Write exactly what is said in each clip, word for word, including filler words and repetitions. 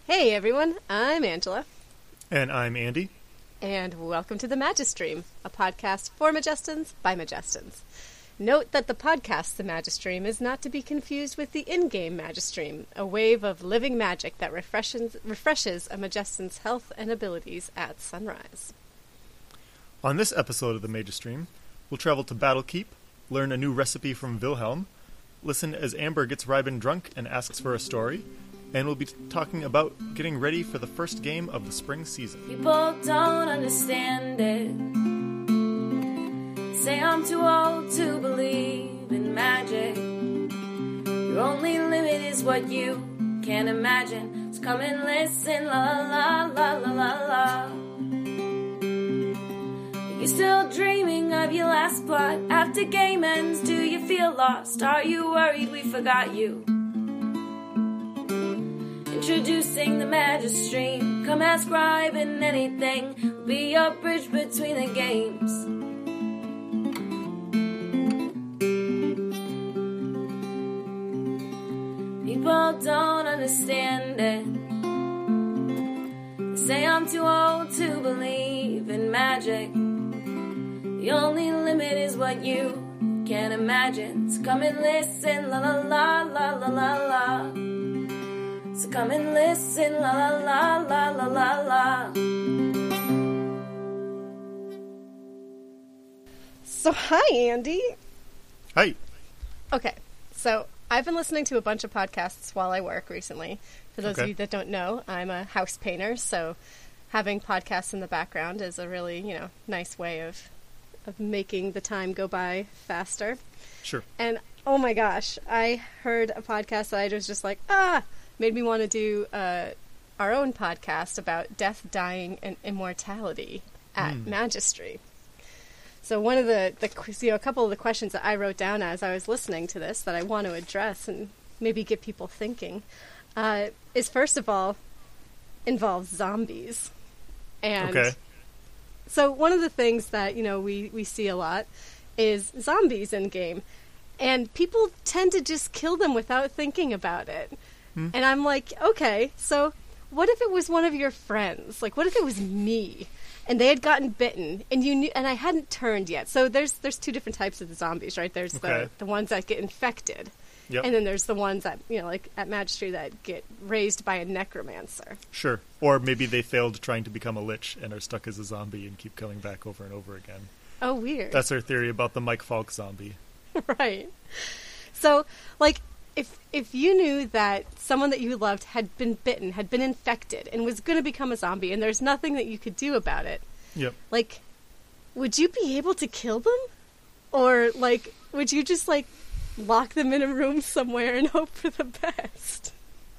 Hey everyone, I'm Angela. And I'm Andy. And welcome to the Magistream, a podcast for Majestans by Majestans. Note that the podcast The Magistream is not to be confused with the in-game Magistream, a wave of living magic that refreshes, refreshes a Majestan's health and abilities at sunrise. On this episode of the Magistream, we'll travel to Battlekeep, learn a new recipe from Wilhelm, listen as Amber gets Rybin drunk and asks for a story, and we'll be t- talking about getting ready for the first game of the spring season. People don't understand it. Say I'm too old to believe in magic. Your only limit is what you can't imagine. So come and listen, la la la la la la. Are you still dreaming of your last plot? After game ends, do you feel lost? Are you worried we forgot you? Introducing the Magistream. Come ask Rybin anything. We'll be your bridge between the games. People don't understand it. They say I'm too old to believe in magic. The only limit is what you can't imagine. So come and listen, la la la la la la la. So come and listen, la la la la la la la. So hi, Andy. Hi. Okay, so I've been listening to a bunch of podcasts while I work recently. For those Okay. of you that don't know, I'm a house painter, so having podcasts in the background is a really, you know, nice way of of making the time go by faster. Sure. And oh my gosh, I heard a podcast that I was just like, ah, made me want to do uh, our own podcast about death, dying, and immortality at Mm. Magistry. So one of the, the, you know, a couple of the questions that I wrote down as I was listening to this that I want to address and maybe get people thinking uh, is, first of all, involves zombies. And Okay. so one of the things that, you know, we, we see a lot is zombies in game. And people tend to just kill them without thinking about it. Hmm. And I'm like, okay, so what if it was one of your friends? Like, what if it was me? And they had gotten bitten, and you knew, and I hadn't turned yet. So there's there's two different types of the zombies, right? There's Okay. the, the ones that get infected, Yep. and then there's the ones that, you know, like at Magistry, that get raised by a necromancer. Sure. Or maybe they failed trying to become a lich and are stuck as a zombie and keep coming back over and over again. Oh, weird. That's our theory about the Mike Falk zombie. Right. So, like, if if you knew that someone that you loved had been bitten, had been infected, and was going to become a zombie, and there's nothing that you could do about it, Yep. like, would you be able to kill them? Or, like, would you just, like, lock them in a room somewhere and hope for the best?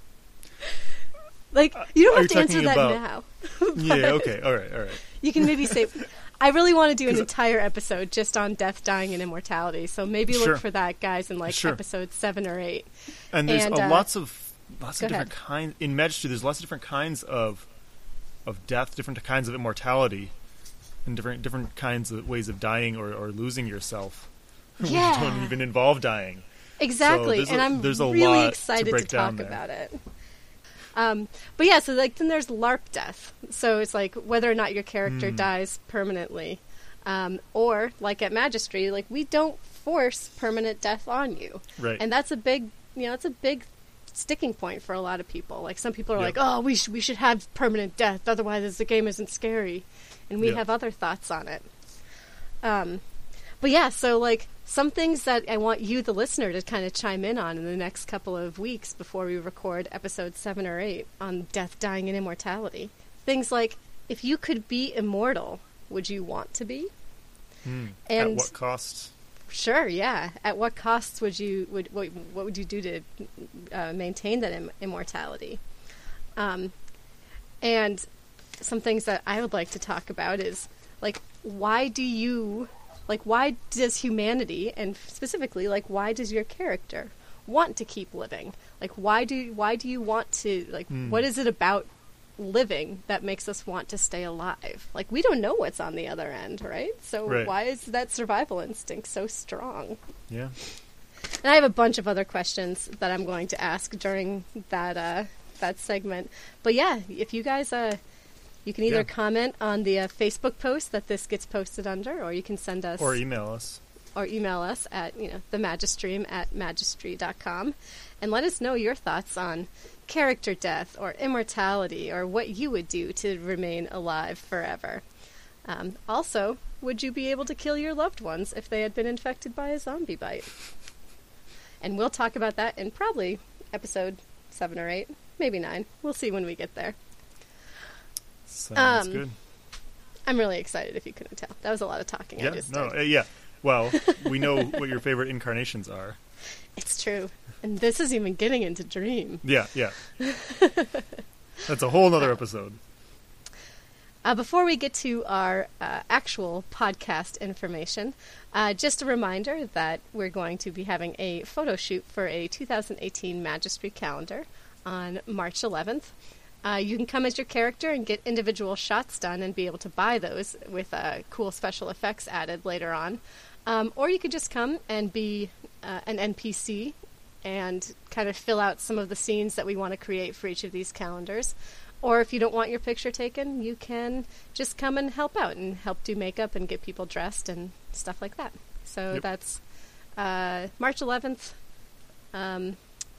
Like, you don't Are have you to answer talking that about- now. Yeah, okay. All right, all right. You can maybe say... I really want to do an entire episode just on death, dying, and immortality, so maybe Sure. look for that, guys, in, like, Sure. episode seven or eight. And there's And, a uh, lots of lots go of different ahead. kinds in Magistry. There's lots of different kinds of of death, different kinds of immortality, and different different kinds of ways of dying or, or losing yourself. Yeah. Which don't even involve dying. Exactly, there's a- and I'm there's a really lot to excited to, break down talk there. about it. Um, but yeah, so like then there's LARP death. So it's like whether or not your character Mm. dies permanently, um, or like at Magistry, like we don't force permanent death on you, Right. and that's a big, you know, it's a big sticking point for a lot of people. Like some people are Yep. like, oh, we sh- we should have permanent death, otherwise the game isn't scary, and we Yep. have other thoughts on it. Um, but yeah, so like some things that I want you, the listener, to kind of chime in on in the next couple of weeks before we record episode seven or eight on death, dying, and immortality. Things like, if you could be immortal, would you want to be? Mm. And- At what cost? Sure, yeah. At what costs would you would what, what would you do to uh, maintain that Im- immortality? Um, and some things that I would like to talk about is like, why do you like why does humanity, and specifically like why does your character want to keep living? Like why do why do you want to like Hmm. what is it about living that makes us want to stay alive? Like we don't know what's on the other end, right? So Right. why is that survival instinct so strong? Yeah. And I have a bunch of other questions that I'm going to ask during that uh, that segment. But yeah, if you guys, uh, you can either Yeah. comment on the uh, Facebook post that this gets posted under, or you can send us Or email us. or email us at, you know, the magistream at magistry dot com and let us know your thoughts on character death or immortality or what you would do to remain alive forever. Um, also, would you be able to kill your loved ones if they had been infected by a zombie bite? And we'll talk about that in probably episode seven or eight, maybe nine. We'll see when we get there. Sounds Um, good. I'm really excited if you couldn't tell. That was a lot of talking I Yeah, just no, did. uh, yeah. Well, we know what your favorite incarnations are. It's true. And this is even getting into Dream. Yeah, yeah. That's a whole nother episode. Uh, before we get to our uh, actual podcast information, uh, just a reminder that we're going to be having a photo shoot for a two thousand eighteen Magistry calendar on March eleventh. Uh, you can come as your character and get individual shots done and be able to buy those with uh, cool special effects added later on. Um, or you could just come and be uh, an N P C and kind of fill out some of the scenes that we want to create for each of these calendars. Or if you don't want your picture taken, you can just come and help out and help do makeup and get people dressed and stuff like that. So Yep. that's uh, March eleventh, um,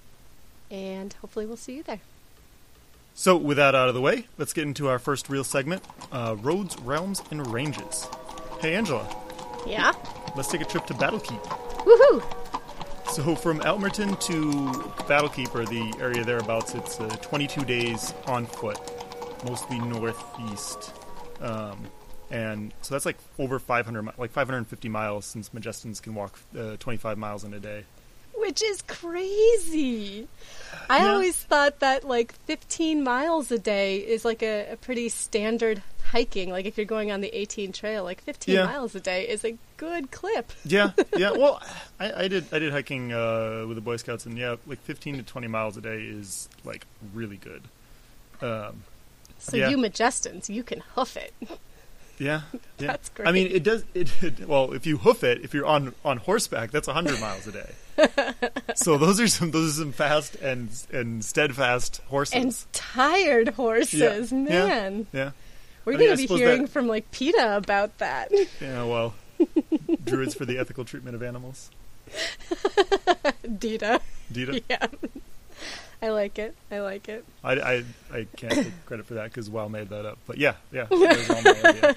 and hopefully we'll see you there. So, with that out of the way, let's get into our first real segment, uh, Roads, Realms, and Ranges. Hey, Angela, Yeah? let's take a trip to Battlekeep. Woohoo! So, from Almerton to Battlekeep, or the area thereabouts, it's uh, twenty-two days on foot, mostly northeast. Um, and so that's like over five hundred, mi- like five hundred fifty miles, since Majestans can walk uh, twenty-five miles in a day. Which is crazy. I Yeah. always thought that like fifteen miles a day is like a, a pretty standard hiking. Like if you're going on the eighteen trail, like fifteen Yeah. miles a day is a good clip. Yeah, yeah. Well, I, I did I did hiking uh, with the Boy Scouts, and yeah, like fifteen to twenty miles a day is like really good. Um, So Yeah. you Majestans, you can hoof it. yeah, yeah. That's great. I mean, it does. It, it well, if you hoof it, if you're on on horseback, that's a hundred miles a day. So those are some those are some fast and and steadfast horses. And tired horses, Yeah. man. yeah, We're I mean, going I to be suppose hearing that- from like PETA about that. yeah. Well, druids for the ethical treatment of animals. Dita. Dita. Yeah. I like it. I like it. I, I, I can't take credit for that because WoW made that up. But yeah, yeah. That was all my idea.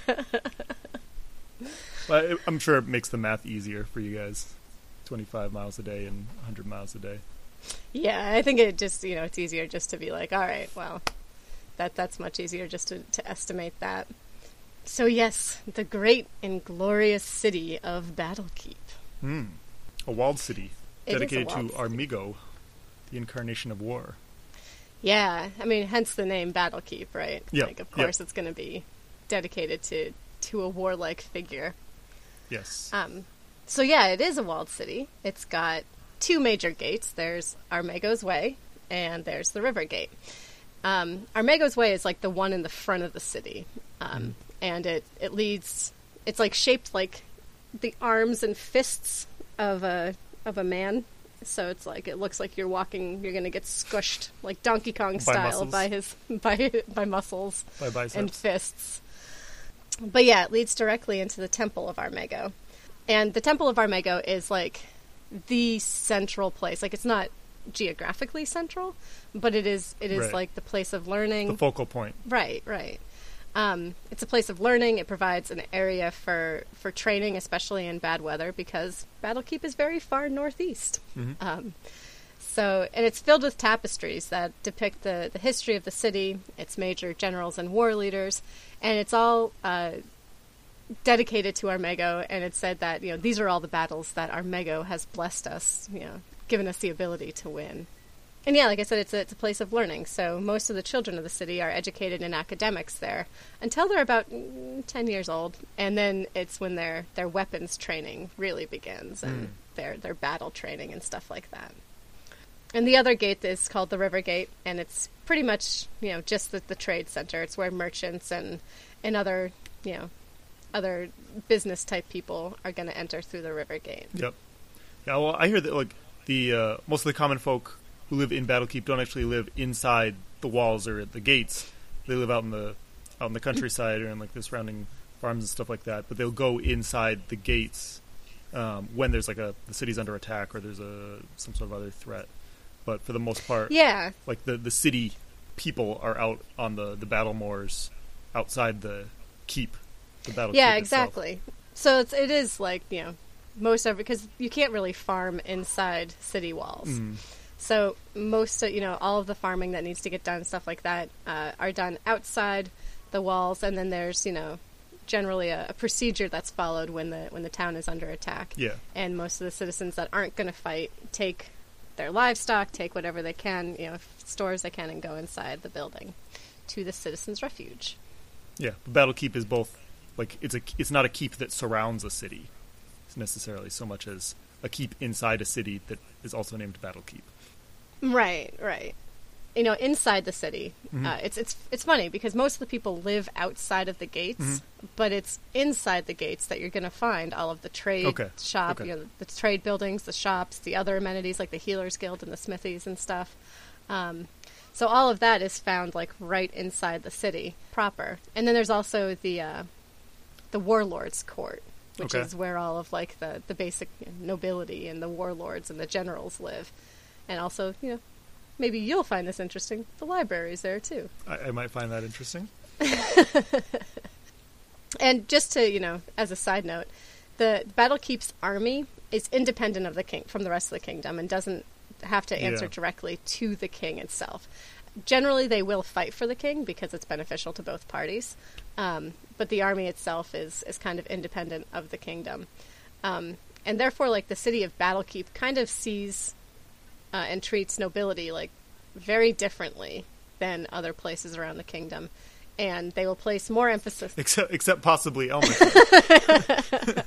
But it- I'm sure it makes the math easier for you guys. twenty-five miles a day and one hundred miles a day. Yeah, I think it just, you know, it's easier just to be like, all right, well, that that's much easier just to, to estimate that. So yes, the great and glorious city of Battlekeep. Hmm. A walled city It is a dedicated to walled city. Armigo, the incarnation of war. Yeah, I mean, hence the name Battlekeep, right? Yeah, Like, of yeah. course, it's going to be dedicated to to a warlike figure. Yes. Um, so yeah, it is a walled city. It's got two major gates. There's Armego's Way, and there's the River Gate. Um, Armego's Way is like the one in the front of the city, um, and it it leads. It's like shaped like the arms and fists of a of a man. So it's like it looks like you're walking. You're going to get squished like Donkey Kong style muscles. by his by by muscles By biceps. and fists. But yeah, it leads directly into the Temple of Armego. And the Temple of Armego is like the central place. Like it's not geographically central, but it is it is Right. like the place of learning. the focal point. Right, right. Um, it's a place of learning. It provides an area for, for training, especially in bad weather, because Battlekeep is very far northeast. Mhm. Um, so, and it's filled with tapestries that depict the, the history of the city, its major generals and war leaders, and it's all uh, dedicated to Armego. And it's said that, you know, these are all the battles that Armego has blessed us, you know, given us the ability to win. And yeah, like I said, it's a, it's a place of learning. So most of the children of the city are educated in academics there until they're about mm, ten years old, and then it's when their their weapons training really begins and Mm. their their battle training and stuff like that. And the other gate is called the River Gate, and it's pretty much, you know, just the, the trade center. It's where merchants and and other, you know, other business type people are going to enter through the River Gate. Yep. Yeah. Well, I hear that like the uh, most of the common folk who live in Battlekeep don't actually live inside the walls or at the gates. They live out in the out in the countryside or in like the surrounding farms and stuff like that. But they'll go inside the gates um, when there's like a the city's under attack or there's a some sort of other threat. But for the most part, yeah, like the, the city people are out on the, the battle moors outside the keep, the battle yeah, keep exactly. itself. So it's it is like, you know, most of it, because you can't really farm inside city walls. Mm. So most of, you know, all of the farming that needs to get done, stuff like that, uh, are done outside the walls, and then there's, you know, generally a, a procedure that's followed when the when the town is under attack. Yeah. And most of the citizens that aren't going to fight take their livestock, take whatever they can, you know, stores they can, and go inside the building to the citizens' refuge. Yeah, the battle keep is both, like, it's a it's not a keep that surrounds a city necessarily so much as a keep inside a city that is also named battle keep. Right, right. You know, inside the city, mm-hmm. uh, it's it's it's funny because most of the people live outside of the gates, mm-hmm. but it's inside the gates that you're going to find all of the trade okay. shop, okay. you know, the trade buildings, the shops, the other amenities like the Healers Guild and the smithies and stuff. Um, so all of that is found like right inside the city proper. And then there's also the uh, the Warlords Court, which okay. is where all of like the the basic, you know, nobility and the warlords and the generals live, and also, you know. Maybe you'll find this interesting. The library's there, too. I, I might find that interesting. And just to, you know, as a side note, the Battlekeep's army is independent of the king, from the rest of the kingdom, and doesn't have to answer yeah. directly to the king itself. Generally, they will fight for the king because it's beneficial to both parties. Um, but the army itself is, is kind of independent of the kingdom. Um, and therefore, like, the city of Battlekeep kind of sees... Uh, and treats nobility like very differently than other places around the kingdom, and they will place more emphasis. Except, except possibly Elmerton.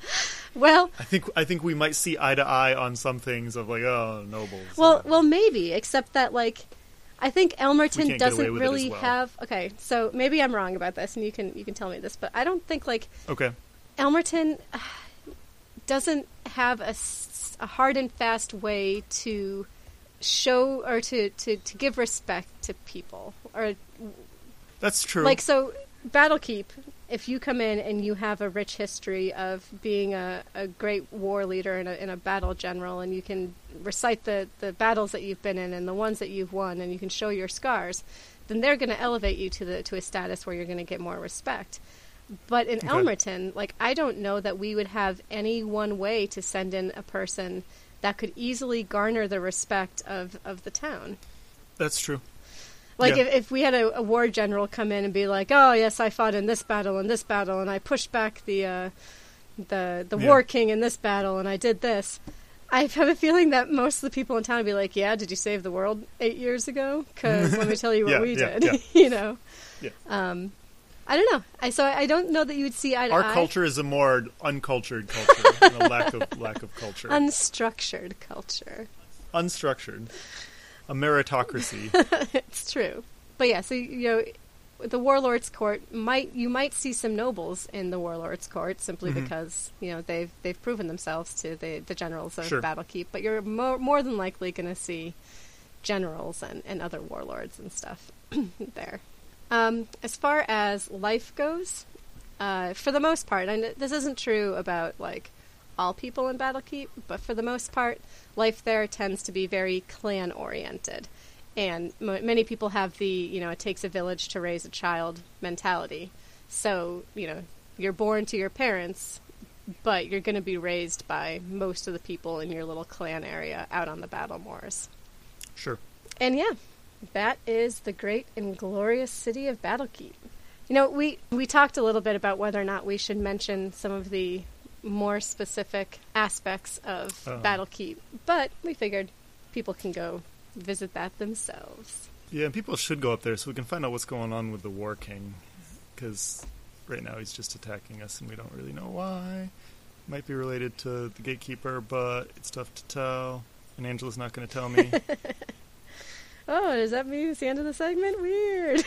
Well, I think I think we might see eye to eye on some things of like, oh, nobles. Well, uh, well, maybe. Except that, like, I think Elmerton doesn't really well. have. Okay, so maybe I'm wrong about this, and you can you can tell me this, but I don't think like okay, Elmerton uh, doesn't have a. a hard and fast way to show or to, to, to give respect to people. Or that's true. Like, so, Battlekeep, if you come in and you have a rich history of being a, a great war leader and a, and a battle general, and you can recite the, the battles that you've been in and the ones that you've won, and you can show your scars, then they're going to elevate you to the to a status where you're going to get more respect. But in okay. Elmerton, like, I don't know that we would have any one way to send in a person that could easily garner the respect of, of the town. That's true. Like, yeah. if, if we had a, a war general come in and be like, oh, yes, I fought in this battle and this battle, and I pushed back the uh, the, the yeah. war king in this battle, and I did this, I have a feeling that most of the people in town would be like, yeah, did you save the world eight years ago? Because let me tell you what yeah, we yeah, did, yeah. you know? Yeah. Um, I don't know. I so I don't know that you would see eye to Our eye. culture is a more uncultured culture, and a lack of lack of culture. Unstructured culture. Unstructured. A meritocracy. It's true. But yeah, so you know, the Warlords Court might you might see some nobles in the Warlords Court simply mm-hmm. because, you know, they've they've proven themselves to the the generals of sure. Battlekeep. But you're more more than likely going to see generals and, and other warlords and stuff there. Um, as far as life goes, uh, for the most part, and this isn't true about, like, all people in Battlekeep, but for the most part, life there tends to be very clan-oriented. And m- many people have the, you know, it takes a village to raise a child mentality. So, you know, you're born to your parents, but you're going to be raised by most of the people in your little clan area out on the battle moors. Sure. And yeah. That is the great and glorious city of Battlekeep. You know, we, we talked a little bit about whether or not we should mention some of the more specific aspects of um, Battlekeep, but we figured people can go visit that themselves. Yeah, and people should go up there so we can find out what's going on with the War King, because right now he's just attacking us and we don't really know why. Might be related to the Gatekeeper, but it's tough to tell, and Angela's not going to tell me. Oh, does that mean it's the end of the segment? Weird.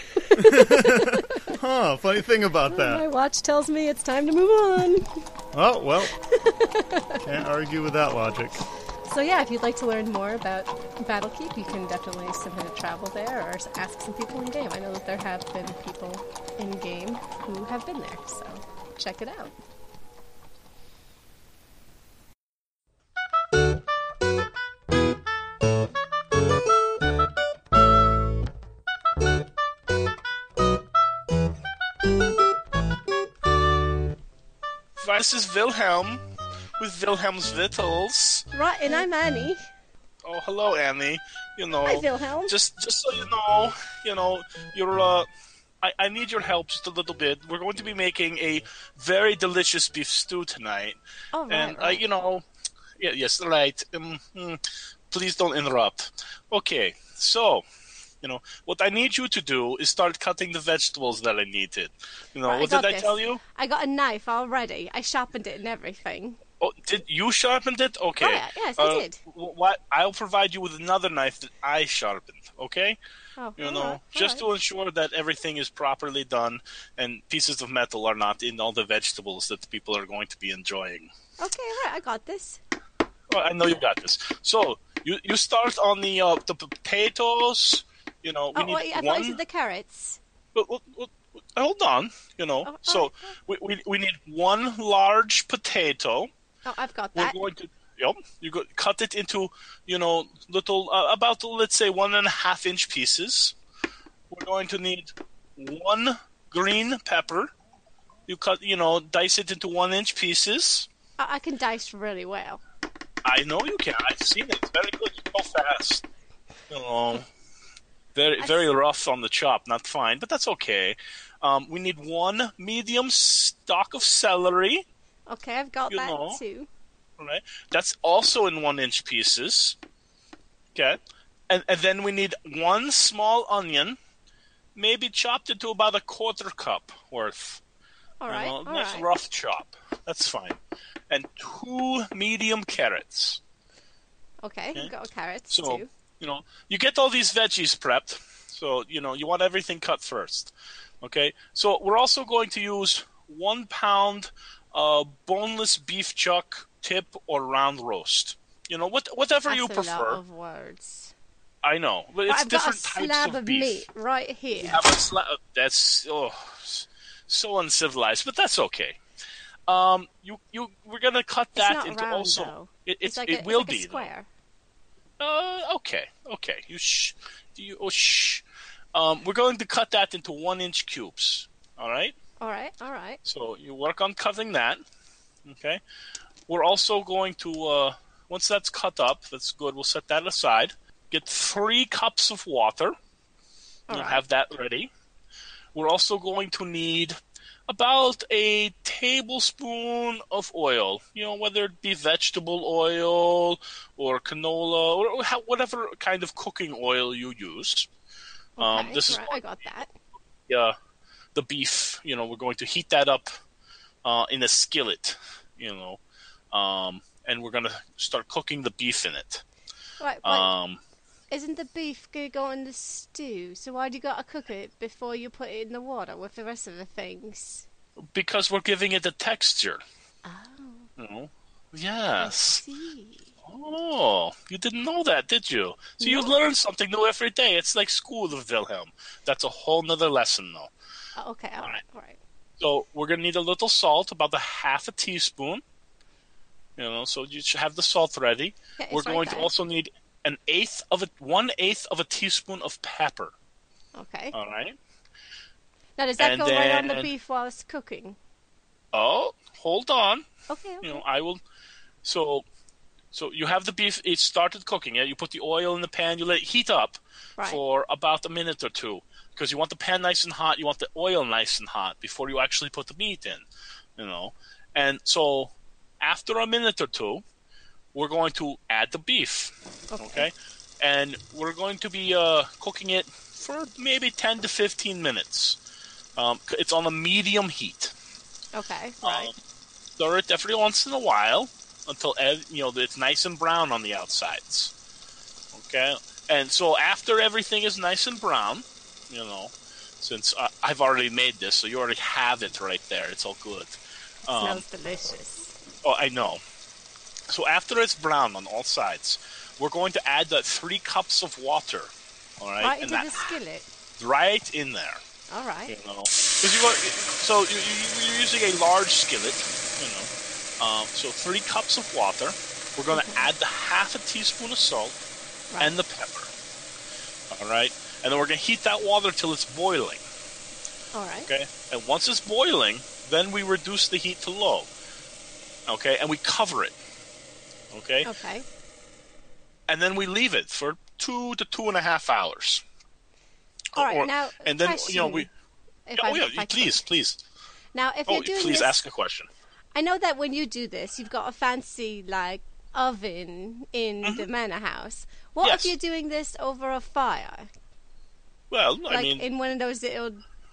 Huh, funny thing about oh, that. My watch tells me it's time to move on. Oh, well, can't argue with that logic. So yeah, if you'd like to learn more about Battlekeep, you can definitely submit a travel there or ask some people in game. I know that there have been people in game who have been there, so check it out. This is Wilhelm with Wilhelm's Vittles. Right, and I'm Annie. Oh, hello, Annie. You know, Hi, Wilhelm. Just, just so you know, you know, you're. Uh, I, I need your help just a little bit. We're going to be making a very delicious beef stew tonight, Oh, right, and right. I, you know, yeah, yes, right. Um, hmm, please don't interrupt. Okay, so. You know, what I need you to do is start cutting the vegetables that I needed. You know, Right, what got did I this. tell you? I got a knife already. I sharpened it and everything. Oh, did you sharpened it? Okay. Right, yes, I Uh, did. w- What? I'll provide you with another knife that I sharpened. Okay. Oh, You all know, right, just all to ensure that everything is properly done and pieces of metal are not in all the vegetables that the people are going to be enjoying. right. Okay, right, I got this. Well, I know you got this. So you you start on the uh, the potatoes. You know, we Oh, need wait, I thought one. you said the carrots. Well, well, well, hold on. You know, Oh, so all we, we we need one large potato. Oh, I've got We're that. going to yep. You go cut it into you know little uh, about let's say one and a half inch pieces. We're going to need one green pepper. You cut you know dice it into one inch pieces. I, I can dice really well. I know you can. I've seen it. It's very good. You go fast. You know, very I very s- rough on the chop. Not fine, but that's okay. Um, we need one medium stalk of celery. Okay, I've got You that know. too. All right, that's also in one inch pieces. Okay, and and then we need one small onion, maybe chopped into about a quarter cup worth. All You right, know, all nice right. rough chop. That's fine. And two medium carrots. Okay, Okay. I've got carrots So, too. you know, you get all these veggies prepped. So, you know, you want everything cut first. Okay? So, we're also going to use one pound uh, boneless beef chuck, tip, or round roast. You know, what, whatever That's you a prefer. lot of words. I know. But But it's I've got a different types slab of of beef. meat right here. You have a slab. That's, oh, s- so uncivilized, but that's okay. Um, you, you, we're going to cut It's that not into round also. though. It, It's it's, like it a, will it's like be, a square. though. Uh, okay, okay. You shh. You oh shh. Um, we're going to cut that into one inch cubes. All right. All right, all right. So you work on cutting that. Okay. We're also going to uh, once that's cut up, that's good. We'll set that aside. Get three cups of water. All You'll right. have that ready. We're also going to need about a tablespoon of oil. You know, whether it be vegetable oil or canola or ha- whatever kind of cooking oil you use. Um, Okay, this is right, I got that. uh, the beef. You know, we're going to heat that up uh, in a skillet. You know, um, and we're going to start cooking the beef in it. Right, but Um, isn't the beef gonna go in the stew? So why do you gotta cook it before you put it in the water with the rest of the things? because we're giving it a texture. Oh, You know? I Yes. see. Oh, you didn't know that, did you? So you No. learn something new every day. It's like school of Wilhelm. That's a whole nother lesson, though. Oh, okay, all All right, all right. So we're gonna need a little salt, about a half a teaspoon. You know, so you should have the salt ready. Yeah, it's We're right going to there. also need an eighth of a one eighth of a teaspoon of pepper. Okay. All right. Now does that and go right on the then- beef while it's cooking? Oh, hold on. Okay, okay. You know, I will. So, so you have the beef. It started cooking. Yeah, you put the oil in the pan. You let it heat up Right. for about a minute or two because you want the pan nice and hot. You want the oil nice and hot before you actually put the meat in. You know, and so after a minute or two, we're going to add the beef. Okay. Okay, and we're going to be uh, cooking it for maybe ten to fifteen minutes. Um, it's on a medium heat. Okay, right. Um, stir it every once in a while until ev- you know it's nice and brown on the outsides. Okay, and so after everything is nice and brown, you know, since uh, I've already made this, so you already have it right there. It's all good. Um, Smells delicious. oh, I know. So after it's brown on all sides, we're going to add the three cups of water. All right, Right and into that the skillet. right in there. All right. You know, 'cause you want, so you, you, you're using a large skillet. You know, um, so three cups of water. We're going to Okay. add the half a teaspoon of salt Right. and the pepper. All right, and then we're going to heat that water till it's boiling. All right. Okay, and once it's boiling, then we reduce the heat to low. Okay, and we cover it. Okay, Okay. and then we leave it for two to two and a half hours. All right. Or- now, and then you know we. If Oh I, yeah, if I please, could. please. Now, if Oh, you're doing please this, ask a question. I know that when you do this, you've got a fancy like oven in the manor house. What Mm-hmm. Yes. if you're doing this over a fire, Well, I like mean, in one of those little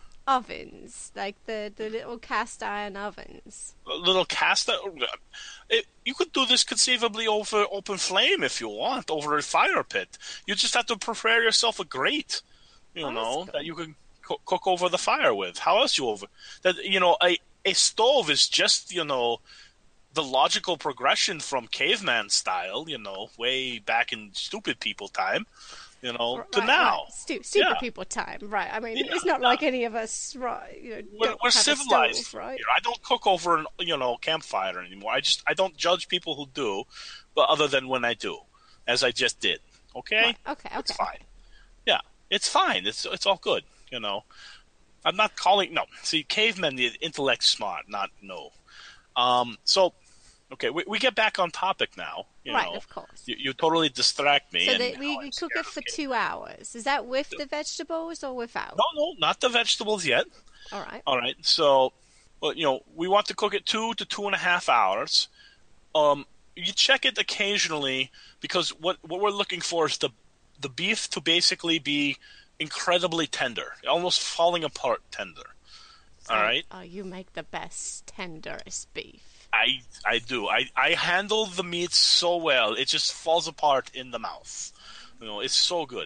ovens, like the the little cast iron ovens? a little cast. It, you could do this conceivably over open flame if you want, over a fire pit. You just have to prepare yourself a grate, you Oh, that's know, good. that you can co- cook over the fire with. How else you over that? You know, a a stove is just you know the logical progression from caveman style. You know, way back in stupid people time. You know, Right, to now. right. Stu- super Yeah. people time, right? I mean, Yeah, it's not yeah. like any of us, right? You know, We're, don't we're have a civilized stove, right? here. I don't cook over an you know campfire anymore. I just I don't judge people who do, but other than when I do, as I just did. Okay, Right, okay, it's okay. fine. Yeah, it's fine. It's it's all good. You know, I'm not calling no. See, cavemen, the intellect smart, not no. Um, so okay, we we get back on topic now. You Right, know, of course. you, you totally distract me. So and that we, how we I'm cook scared it of for cavemen. two hours. Is that with the vegetables or without? No, no, not the vegetables yet. All right. All right. So, well, you know, we want to cook it two to two and a half hours. Um, you check it occasionally because what what we're looking for is the the beef to basically be incredibly tender, almost falling apart tender. All Oh, right. Oh, you make the best tenderest beef. I I do. I I handle the meat so well. It just falls apart in the mouth. You know, it's so good.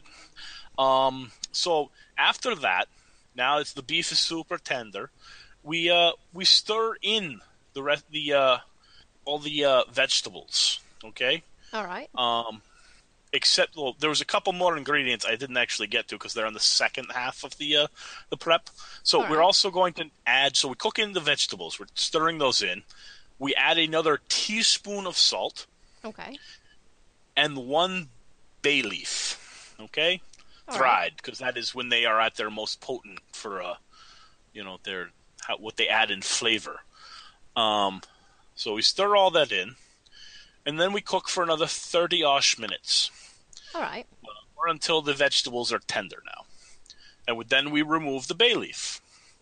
Um, so after that, now it's the beef is super tender. We uh we stir in the rest the uh all the uh, vegetables. Okay. All right. Um, except well, there was a couple more ingredients I didn't actually get to because they're in the second half of the uh, the prep. So All we're right. also going to add. So we cook in the vegetables. We're stirring those in. We add another teaspoon of salt Okay. and one bay leaf. Okay, All right. dried because that is when they are at their most potent for uh, you know, their how, what they add in flavor. Um, so we stir all that in, and then we cook for another thirty-osh minutes. All right. Or until the vegetables are tender now. And would- then we remove the bay leaf.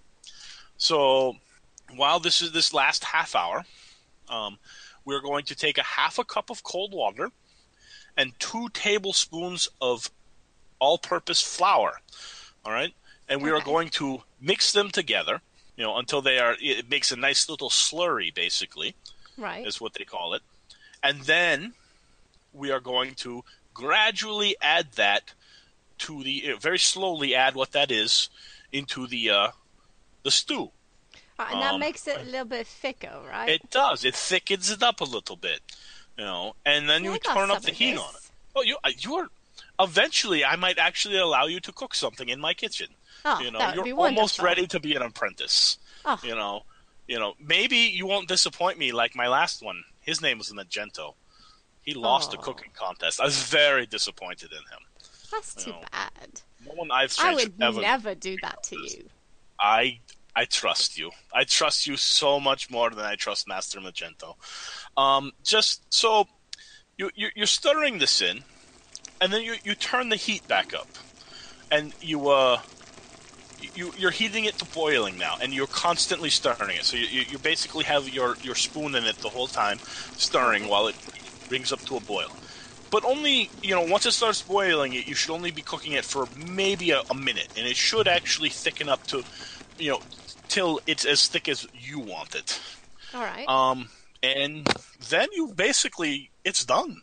So while this is this last half hour, um, we're going to take a half a cup of cold water and two tablespoons of all-purpose flour. All right? And we are Okay. going to mix them together, you know, until they are it makes a nice little slurry basically, Right. is what they call it. And then we are going to gradually add that to the uh, very slowly add what that is into the uh, the stew. Uh, and that um, makes it a little bit thicker, right? It does. It thickens it up a little bit, you know. And then Yeah, I you got turn up some the of heat this. on it. Oh, you uh, you are. Eventually, I might actually allow you to cook something in my kitchen. Oh, you know, that would you're be almost wonderful. ready to be an apprentice. Oh. You know, you know. Maybe you won't disappoint me like my last one. His name was Magento. He lost a Oh. cooking contest. I was very disappointed in him. That's too No. bad. No one I've I strange would ever. never do that to you. I I trust you. I trust you so much more than I trust Master Magento. Um, just so you, you you're stirring this in, and then you, you turn the heat back up, and you uh you you're heating it to boiling now, and you're constantly stirring it. So you you, you basically have your, your spoon in it the whole time, stirring while it brings up to a boil. But only, you know, once it starts boiling, it you should only be cooking it for maybe a, a minute, and it should actually thicken up to, you know, till it's as thick as you want it. All right. Um, and then you basically, it's done.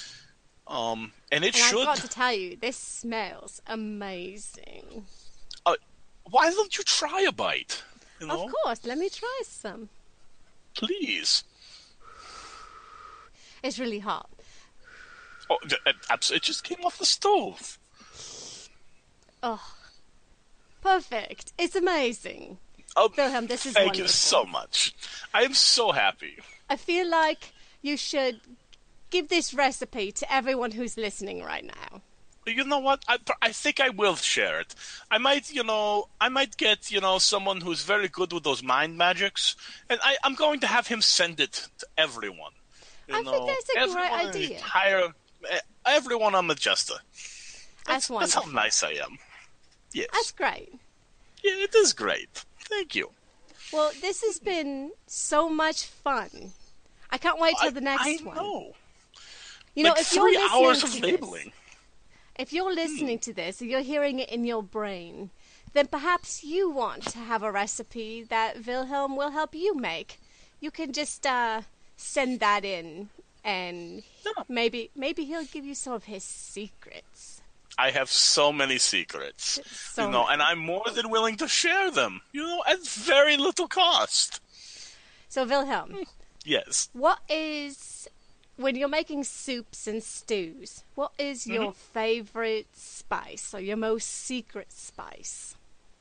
Um, and it and should. I've got to tell you, this smells amazing. Uh, why don't you try a bite? You know, Of course, let me try some. please. It's really hot. Oh, it, it just came off the stove. Oh, perfect. It's amazing. Oh, Wilhelm, this is thank wonderful. you so much. I am so happy. I feel like you should give this recipe to everyone who's listening right now. You know what? I, I think I will share it. I might, you know, I might get, you know, someone who's very good with those mind magics, and I, I'm going to have him send it to everyone. You I know, think that's a great everyone idea. Entire, everyone on Majesta. That's, That's, that's wonderful. how nice I am. Yes. That's great. Yeah, it is great. Thank you. Well, this has been so much fun. I can't wait till I, the next I one. know. You know, like if three you're hours listening of to labeling. this, if you're listening to this, or you're hearing it in your brain, then perhaps you want to have a recipe that Wilhelm will help you make. You can just uh, send that in, and Yeah. maybe maybe he'll give you some of his secrets. I have so many secrets, So you know, many. and I'm more than willing to share them, you know, at very little cost. So, Wilhelm, Yes. what is, when you're making soups and stews, what is Mm-hmm. your favorite spice or your most secret spice?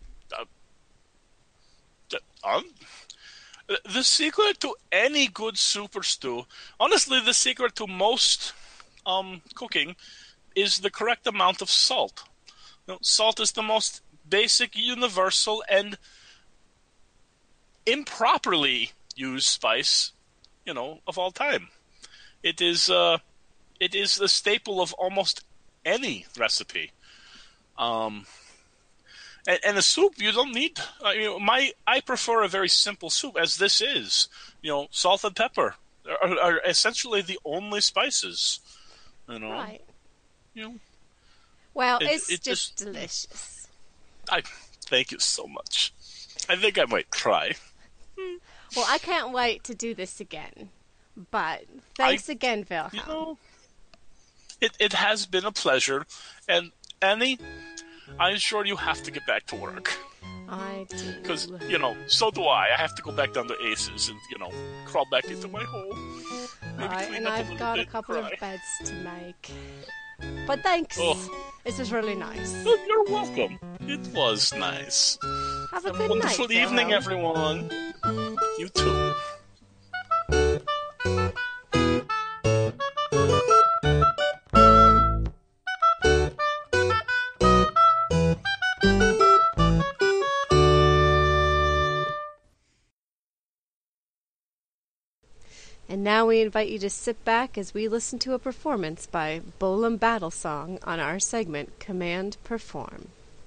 Um, the secret to any good soup or stew, honestly, the secret to most um, cooking is the correct amount of salt. You know, salt is the most basic, universal, and improperly used spice, you know, of all time. It is, uh, it is the staple of almost any recipe. Um, and, and a soup, you don't need. Uh, you know, my I prefer a very simple soup, as this is. You know, salt and pepper are, are essentially the only spices. You know, Right. you know. Well, It- it's it just, just- delicious. I thank you so much. I think I might try. Well, I can't wait to do this again. But thanks I- again, Wilhelm. You know, it it has been a pleasure, and Annie, I'm sure you have to get back to work. I do. Because, you know, so do I. I have to go back down to Aces and, you know, crawl back into my hole. Maybe Right, clean and up a I've little got a bit, couple cry. of beds to make. But thanks. Oh. This was really nice. Oh, you're welcome. It was nice. Have a good Wonderful night, evening, Wilhelm. everyone. You too. And now we invite you to sit back as we listen to a performance by Bolam Battle Song on our segment Command Perform.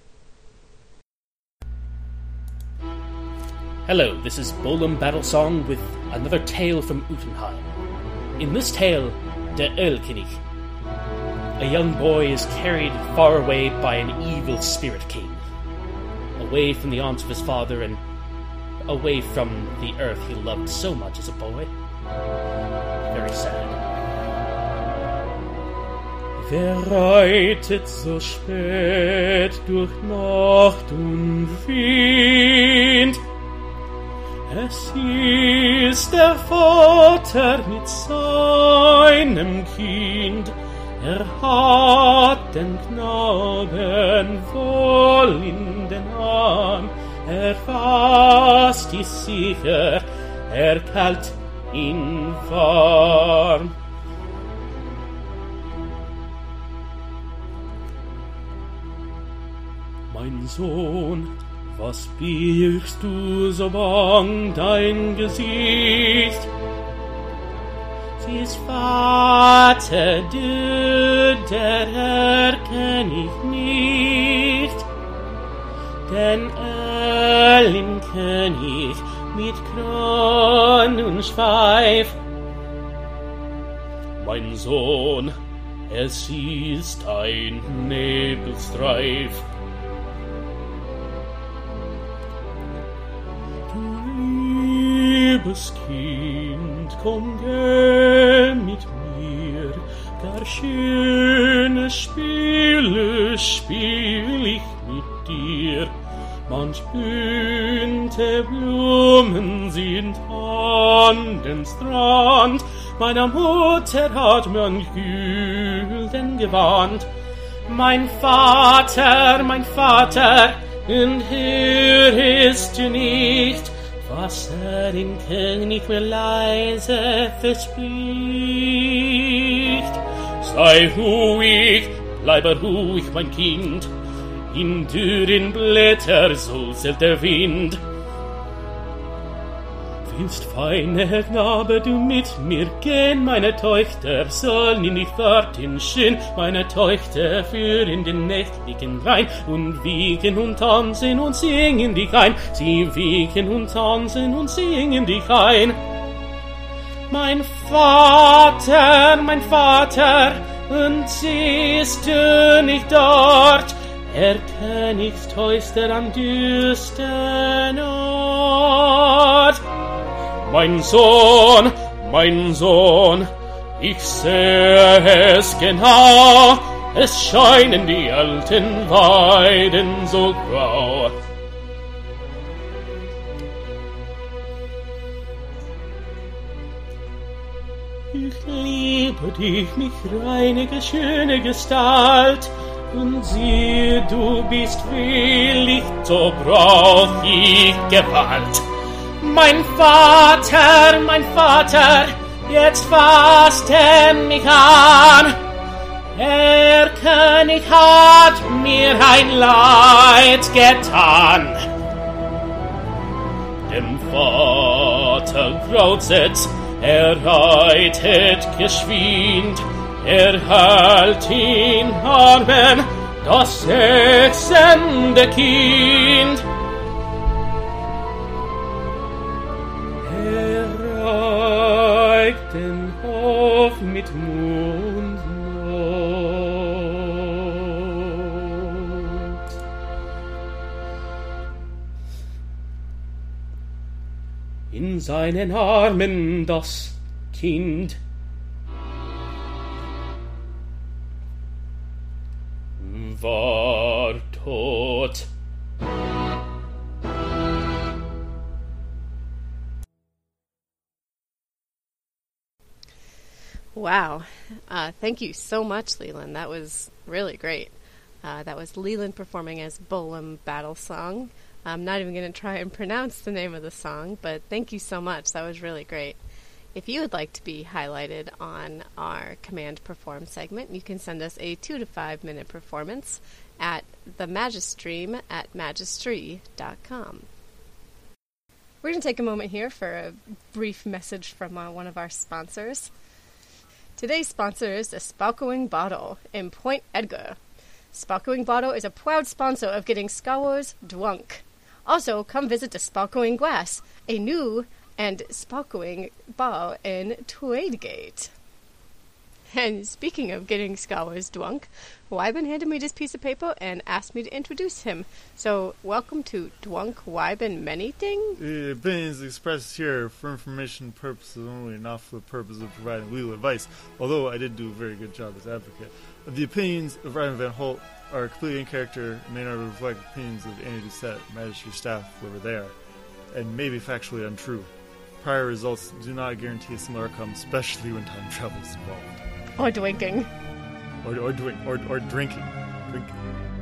Hello, this is Bolam Battle Song with another tale from Utenheim. In this tale, Der Ölkönig, a young boy is carried far away by an evil spirit king, away from the arms of his father and away from the earth he loved so much as a boy. Very sad. Wer reitet so spät durch Nacht und Wind? Es ist der Vater mit seinem Kind. Er hat den Knaben wohl in den Arm. Er fasst ihn sicher, er kalt ihn warm. Mein Sohn, was birgst du so bang dein Gesicht? Siehst, Vater, du, der erkenn ich nicht, denn Ölkönig mit Kron und Schweif. Mein Sohn, es ist ein Nebelstreif. Liebes Kind, komm geh mit mir, gar schöne Spiele spiel ich mit dir. manch bunte Blumen sind an den Strand, meiner Mutter hat man Gülden gewandt. Mein Vater, mein Vater, und hörst du nicht, was er den König mir leise verspricht? Sei ruhig, bleibe ruhig, mein Kind, in dürren Blätter säuselt der Wind. Willst, feine Knabe, du mit mir gehen? Meine Töchter sollen in die Fahrten schön, meine Töchter führen den nächtlichen Rhein und wiegen und tanzen und singen dich ein. Sie wiegen und tanzen und singen dich ein. Mein Vater, mein Vater, und siehst du nicht dort, Herr Königstochter am düstern Ort? Mein Sohn, mein Sohn, ich sehe es genau, es scheinen die alten Weiden so grau. Ich liebe dich, mich reinige, schöne Gestalt, und siehe, du bist willig, so brauch ich Gewalt. Mein Vater, mein Vater, jetzt fasst er mich an. Der König hat mir ein Leid getan. Dem Vater graut's, er reitet geschwind, er hält in Armen das sechsende Kind. Den Hof mit Mundnot. In seinen Armen das Kind war tot. Wow. Uh, thank you so much, Leland. That was really great. Uh, that was Leland performing as Bolam Battle Song. I'm not even going to try and pronounce the name of the song, but thank you so much. That was really great. If you would like to be highlighted on our Command Perform segment, you can send us a two to five minute performance at the Magistream at magistry dot com. We're going to take a moment here for a brief message from uh, one of our sponsors. Today's sponsor is the Sparkling Bottle in Point Edgar. Sparkling Bottle is a proud sponsor of Getting Scholars Drunk. Also, come visit the Sparkling Glass, a new and sparkling bar in Tradegate. And speaking of Getting Scholars Drunk, Wyben handed me this piece of paper and asked me to introduce him. So, welcome to Drunk Wyben Manything. The opinions expressed here for information purposes only, not for the purpose of providing legal advice, although I did do a very good job as advocate. The opinions of Ryan Van Holt are completely in character and may not reflect opinions of Andy Doucette, magistrate staff who were there, and may be factually untrue. Prior results do not guarantee a similar outcome, especially when time travel is involved. Or drinking. Or or, drink, or, or drinking. Drinking.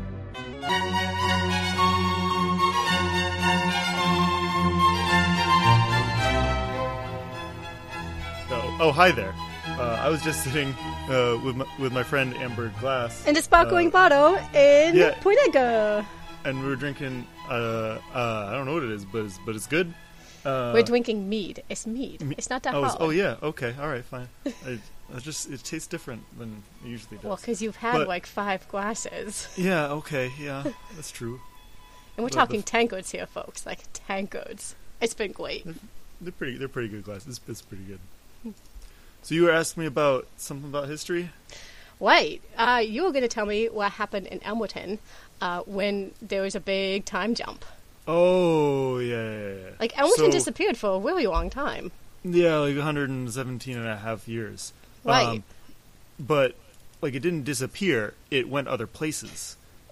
Oh, oh, hi there. Uh, I was just sitting uh, with my, with my friend Amber Glass. And a sparkling uh, bottle in yeah. Point Edgar. And we were drinking, uh, uh, I don't know what it is, but it's, but it's good. Uh, We're drinking mead. It's mead. me- It's not that oh, hard. oh, yeah, okay, alright, fine. I, I just, it tastes different than it usually does. Well, because you've had But- like five glasses. Yeah, okay, yeah, that's true. And we're But talking the- tankards here, folks. Like tankards. It's been great. They're pretty, they're pretty good glasses. It's, it's pretty good. So you were asking me about something about history? Wait, uh, you were going to tell me what happened in Elmerton uh, when there was a big time jump. Oh, yeah, yeah, yeah. Like, Elmerton So- disappeared for a really long time. Yeah, like one hundred seventeen and a half years. Right. Um, but, like, it didn't disappear. It went other places.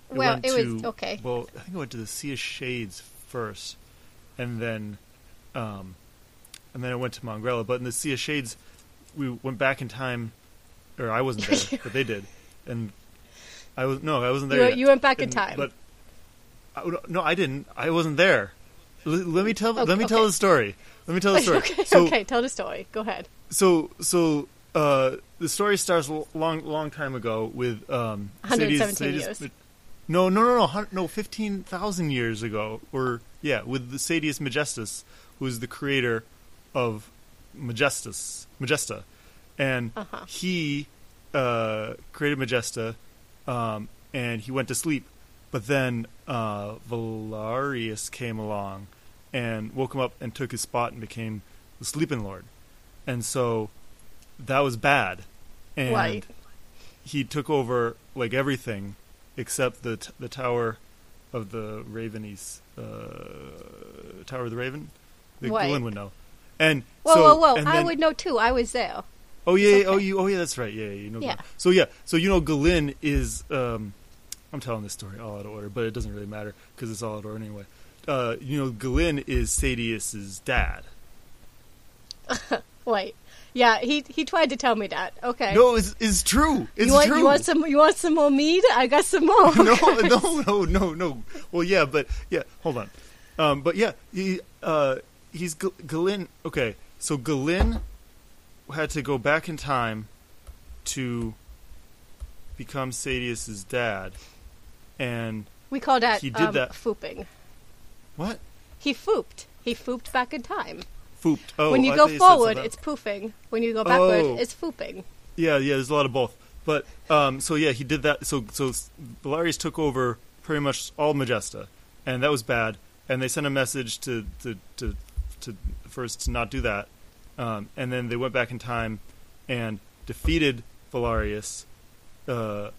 It Well, went it was- to- okay. Well, I think it went to the Sea of Shades first, and then, um, and then it went to Mongrella. But in the Sea of Shades, we went back in time, or I wasn't there, but they did, and I was no, I wasn't there. You, yet. you went back in And- time. but I, no, I didn't. I wasn't there. L- let me tell. Okay, let me tell okay. the story. Let me tell the story. okay, so, okay, tell the story. Go ahead. so so uh, the story starts a long long time ago with um, one hundred Sadie's- seventeen Sadie's- years. No, no, no, no, hun- no, fifteen thousand years ago, or yeah, with the Sadius Majestus, who is the creator of Majestus, Magesta, and Uh-huh. he uh, created Magesta, um, and he went to sleep, but then uh, Valarius came along and woke him up and took his spot and became the Sleeping Lord, and so that was bad, and Right. he took over like everything except the t- the Tower of the Ravenies, uh, Tower of the Raven. The Right. Glyn would know. And Whoa, so, whoa, whoa! and I then- would know too. I was there. Oh yeah, It's oh okay. you, oh yeah, that's right. Yeah, you know. Yeah. Glyn. So yeah, so you know, Glyn is. Um, I'm telling this story all out of order, but it doesn't really matter because it's all out of order anyway. Uh, you know, Glyn is Sadius's dad. Wait, yeah, he he tried to tell me that. Okay. No, it's, it's true. It's you want true. you want some you want some more mead? I got some more. no, no, no, no, no. Well, yeah, but yeah, hold on. Um, but yeah, he uh, he's G- Glyn. Okay, so Glyn had to go back in time to become Sadius's dad, and We call that He did um, that. fooping. what? He fooped. He fooped back in time. Fooped. Oh, when you I go thought said forward, something- it's poofing. When you go backward, Oh. it's fooping. Yeah, yeah. There's a lot of both. But um, so yeah, he did that. So so Valarius took over pretty much all Magesta, and that was bad. And they sent a message to to to, to first to not do that, um, and then they went back in time and defeated Valarius, uh,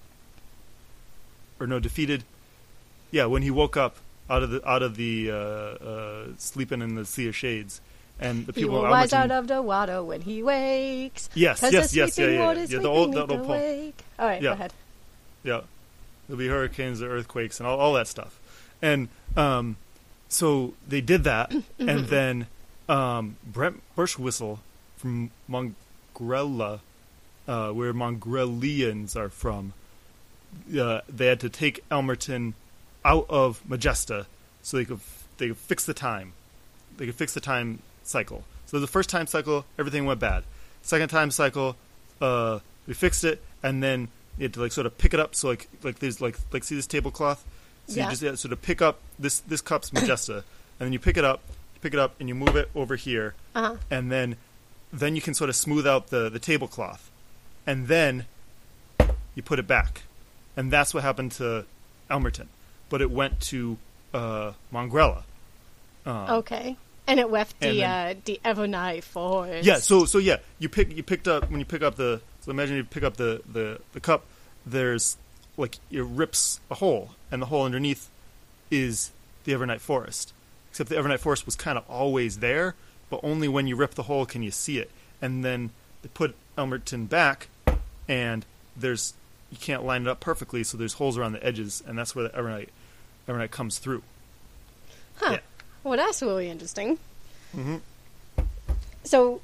or no, defeated. Yeah, when he woke up out of the out of the uh, uh, sleeping in the Sea of Shades, and the He people will of rise Almerton- out of the water when he wakes. Yes, 'Cause yes, the yes, yeah, sleeping yeah, water yeah. is Yeah, the sleeping old- neath that old the poem. wake. All right, Yeah. go ahead. Yeah, there'll be hurricanes, or earthquakes, and all, all that stuff. And um, so they did that, and then um, Brent Birchwhistle from Mongrella, uh, where Mongrelians are from, uh, they had to take Almerton out of Magesta so they could they could fix the time. They could fix the time cycle. So the first time cycle, everything went bad. Second time cycle, uh, we fixed it, and then you had to like sort of pick it up. So like like there's like like see this tablecloth. So Yeah. you just yeah, sort of pick up this this cup's Magesta, and then you pick it up, you pick it up, and you move it over here, Uh-huh. and then then you can sort of smooth out the the tablecloth, and then you put it back, and that's what happened to Almerton, but it went to uh, Mongrella. Um, Okay. And it left And the then- uh, the Evernight forest. Yeah, so so yeah, you pick you picked up when you pick up the so imagine you pick up the, the, the cup, there's like it rips a hole, and the hole underneath is the Evernight Forest. Except the Evernight Forest was kind of always there, but only when you rip the hole can you see it. And then they put Almerton back, and there's you can't line it up perfectly, so there's holes around the edges, and that's where the Evernight Evernight comes through. Huh. Yeah. Well, that's really interesting. Mm-hmm. So,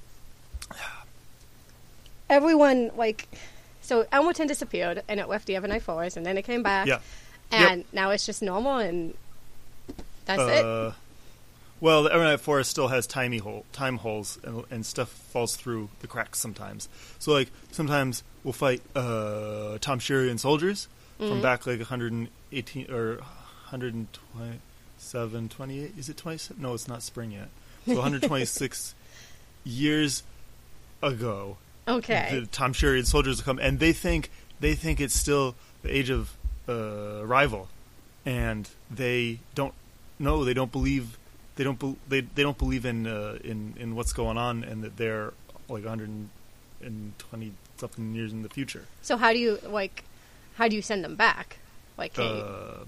everyone, like, so Almerton disappeared, and it left the Evernight Forest, and then it came back. Yeah. And now it's just normal, and that's it. Uh, well, the Evernight Forest still has tiny hole, time holes, and, and stuff falls through the cracks sometimes. So, like, sometimes we'll fight uh, Tom Sherian soldiers Mm-hmm. from back, like, one hundred eighteen, or one twenty-seven, twenty-eight, is it twenty-seven? No, it's not spring yet. So, one hundred twenty-six years ago, Okay. the Tom Sherian soldiers will come, and they think, they think it's still the age of uh, Rival, and they don't no, they don't believe they don't be, they they don't believe in uh, in in what's going on, and that they're like one hundred twenty something years in the future. So how do you, like, how do you send them back? Like, hey, Uh,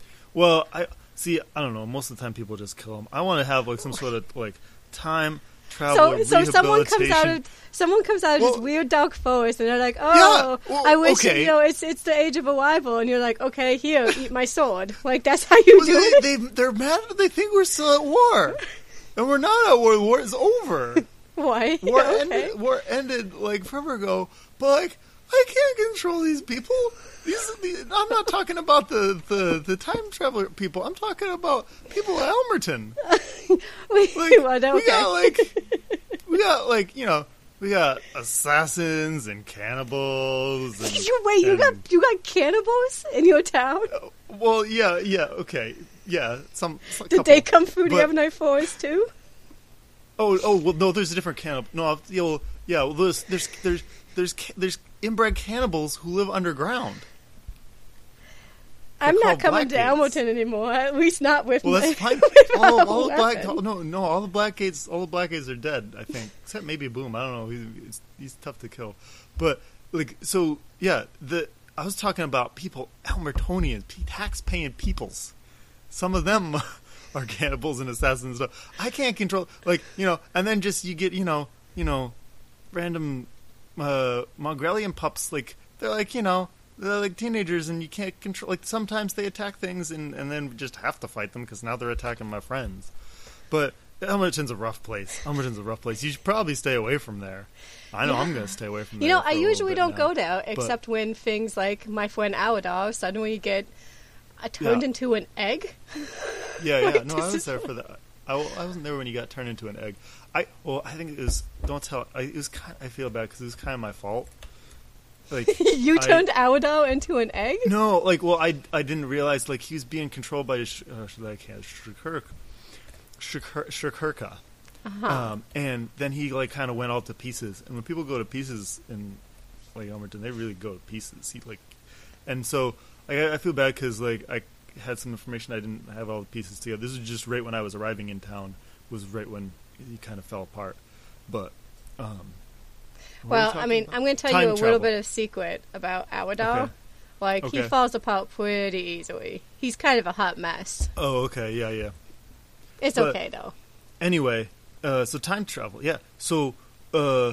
well, I see. I don't know. Most of the time, people just kill them. I want to have like some sort of like time travel. So, so someone comes out rehabilitation. of someone comes out of Well- this weird dark forest, and they're like, "Oh, Yeah, well, I wish okay. you know it's it's the age of arrival," and you're like, "Okay, here, eat my sword." Like that's how you Well, do they, it. they, they're mad. They think we're still at war, and we're not at war. The war is over. Why? War okay. ended. War ended like forever ago. But like, I can't control these people. These, these I'm not talking about the, the, the time traveler people. I'm talking about people at Elmerton. we, Like, well, okay. we got like, we got like, you know, we got assassins and cannibals. And, you wait, you and- got you got cannibals in your town? Well, yeah, yeah, okay, yeah. Some. some Did couple. they come through the But- Ebonite Forest too? Oh, oh, well, no. There's a different cannibal. No, I'll- yeah, well, yeah. Well, there's, there's, there's, there's, ca- there's inbred cannibals who live underground. I'm not called coming to Blackgates. Elmerton anymore. At least not with Well, my. that's fine. with all, a all the black, weapon. no, no, all the Blackgates, all the Blackgates are dead. I think, except maybe Boom. I don't know. He's, he's, he's tough to kill. But like, so yeah. The I was talking about people, Elmertonians, tax-paying peoples. Some of them are cannibals and assassins. And stuff. I can't control, like, you know, and then just you get, you know, you know, random uh, Mongrelian pups. Like they're like, you know. They're like teenagers, and you can't control. Like sometimes they attack things, and, and then we just have to fight them because now they're attacking my friends. But Elmerton's a rough place. Elmerton's a rough place. You should probably stay away from there. I know Yeah. I'm going to stay away from You there. know, for I a little usually bit don't now. go there except when things like my friend Aladar suddenly get uh, turned Yeah. into an egg. Yeah, yeah. Like, No, I this was is- there for that. I, w- I wasn't there when you got turned into an egg. I well, I think it was. Don't tell. I, it was. Kind, I feel bad because it was kind of my fault. Like you I- turned Aladar into an egg? No, like, well, I, I didn't realize, like, he was being controlled by, sh- uh, sh- I can't, Shurk, Shurk, Shurkurka. Uh-huh. Um, and then he, like, kind of went all to pieces. And when people go to pieces in, like, Elmerton, they really go to pieces. He, like, and so, like, I, I feel bad because, like, I had some information I didn't have all the pieces together. This was just right when I was arriving in town, was right when he kind of fell apart. But, um... what were we Well, I talking mean, about? I'm going to tell Time you a little travel. bit of secret about Aladar. Okay. Like, he Okay. falls apart pretty easily. He's kind of a hot mess. Oh, okay, yeah, yeah. It's But- okay, though. Anyway, uh, so time travel, yeah. So, uh,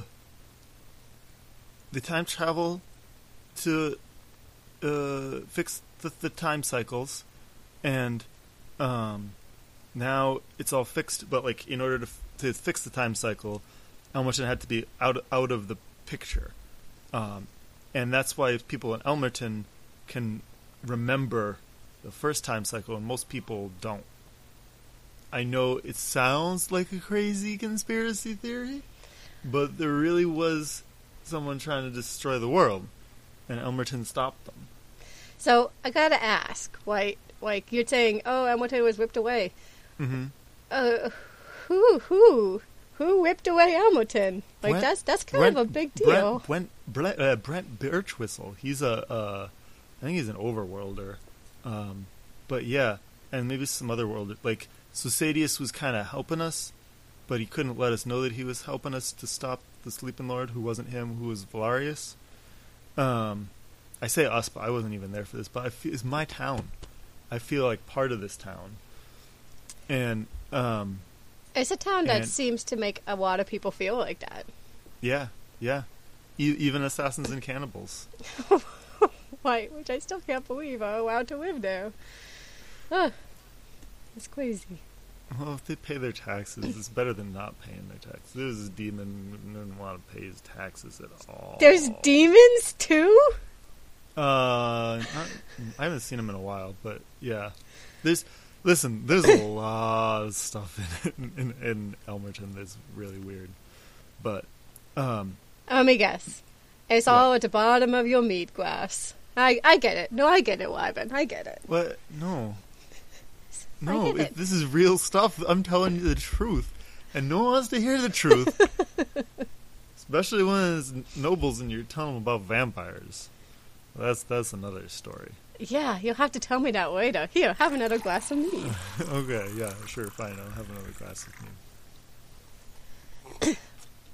the time travel to uh, fix the, the time cycles, and um, now it's all fixed. But like, in order to f- to fix the time cycle, Elmerton had to be out out of the picture, um, and that's why people in Elmerton can remember the first time cycle, and most people don't. I know it sounds like a crazy conspiracy theory, but there really was someone trying to destroy the world, and Elmerton stopped them. So, I gotta ask, like, like you're saying, oh, Elmerton was whipped away. Mm-hmm. Uh, who, who, who whipped away Elmerton? Like, Brent- that's that's kind Brent- of a big deal. Brent, Brent, Brent, uh, Brent Birchwhistle. He's a, uh, I think he's an overworlder. Um, but yeah, and maybe some other world. Like, so Sadius was kind of helping us, but he couldn't let us know that he was helping us to stop the Sleeping Lord, who wasn't him, who was Valarius. Um, I say us, but I wasn't even there for this. But I feel, it's my town. I feel like part of this town. And, um, It's a town that and- seems to make a lot of people feel like that. yeah, yeah. E- even assassins and cannibals. Right, which I still can't believe are allowed to live there. Ugh, it's crazy. Well, if they pay their taxes, it's better than not paying their taxes. There's this demon who doesn't want to pay his taxes at all. There's demons too? Uh, not, I haven't seen him in a while, but yeah. There's, listen, there's a lot of stuff in, in, in Elmerton that's really weird. But, um, Let me guess. It's What? all at the bottom of your meat glass. I, I get it. No, I get it, Wyvern. I get it. what? No. I No, get it, it. this is real stuff. I'm telling you the truth. And no one wants to hear the truth. Especially when it's nobles and you're telling them about vampires. Well, that's that's another story. Yeah, you'll have to tell me that later. Here, have another glass of mead. Okay, yeah, sure, fine. I'll have another glass of mead.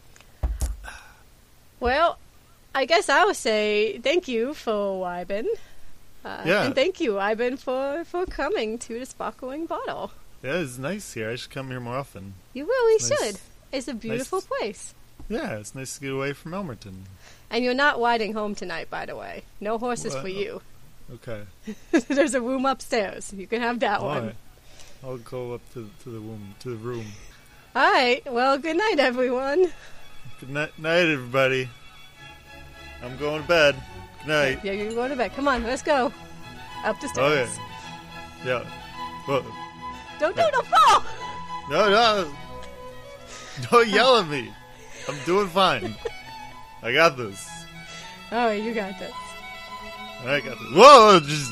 Well, I guess I would say thank you for Wyvern. Uh, Yeah. And thank you, Wyvern, for, for coming to the Sparkling Bottle. Yeah, it's nice here. I should come here more often. You really Nice. should. It's a beautiful Nice. place. Yeah, it's nice to get away from Elmerton. And you're not riding home tonight, by the way. No horses Well, for you. Okay. There's a room upstairs. You can have that All one. right. I'll go up to to the room. To the room. All right. Well, good night, everyone. Good night, night, everybody. I'm going to bed. Good night. Yeah, you're going to bed. Come on, let's go. Up the Okay. stairs. Yeah. Well, Don't do no fall. no, no. Don't yell at me. I'm doing fine. I got this. Oh, you got this. I got this. Whoa! Just.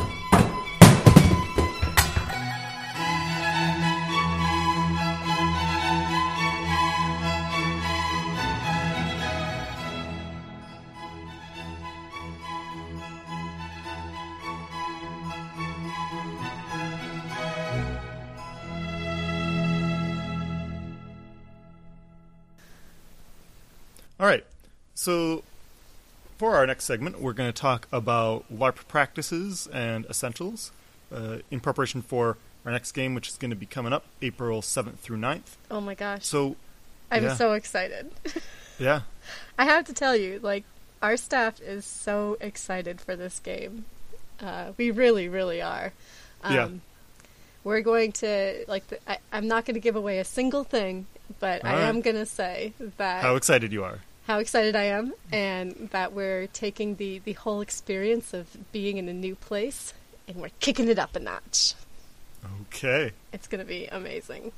All right. So, for our next segment, we're going to talk about LARP practices and essentials uh, in preparation for our next game, which is going to be coming up April seventh through ninth. Oh my gosh. So, I'm yeah. so excited. yeah. I have to tell you, like, our staff is so excited for this game. Uh, we really, really are. Um, Yeah. We're going to, like, the, I, I'm not going to give away a single thing, but All I right. am going to say that How excited you are. how excited I am, and that we're taking the, the whole experience of being in a new place, and we're kicking it up a notch. Okay. It's going to be amazing.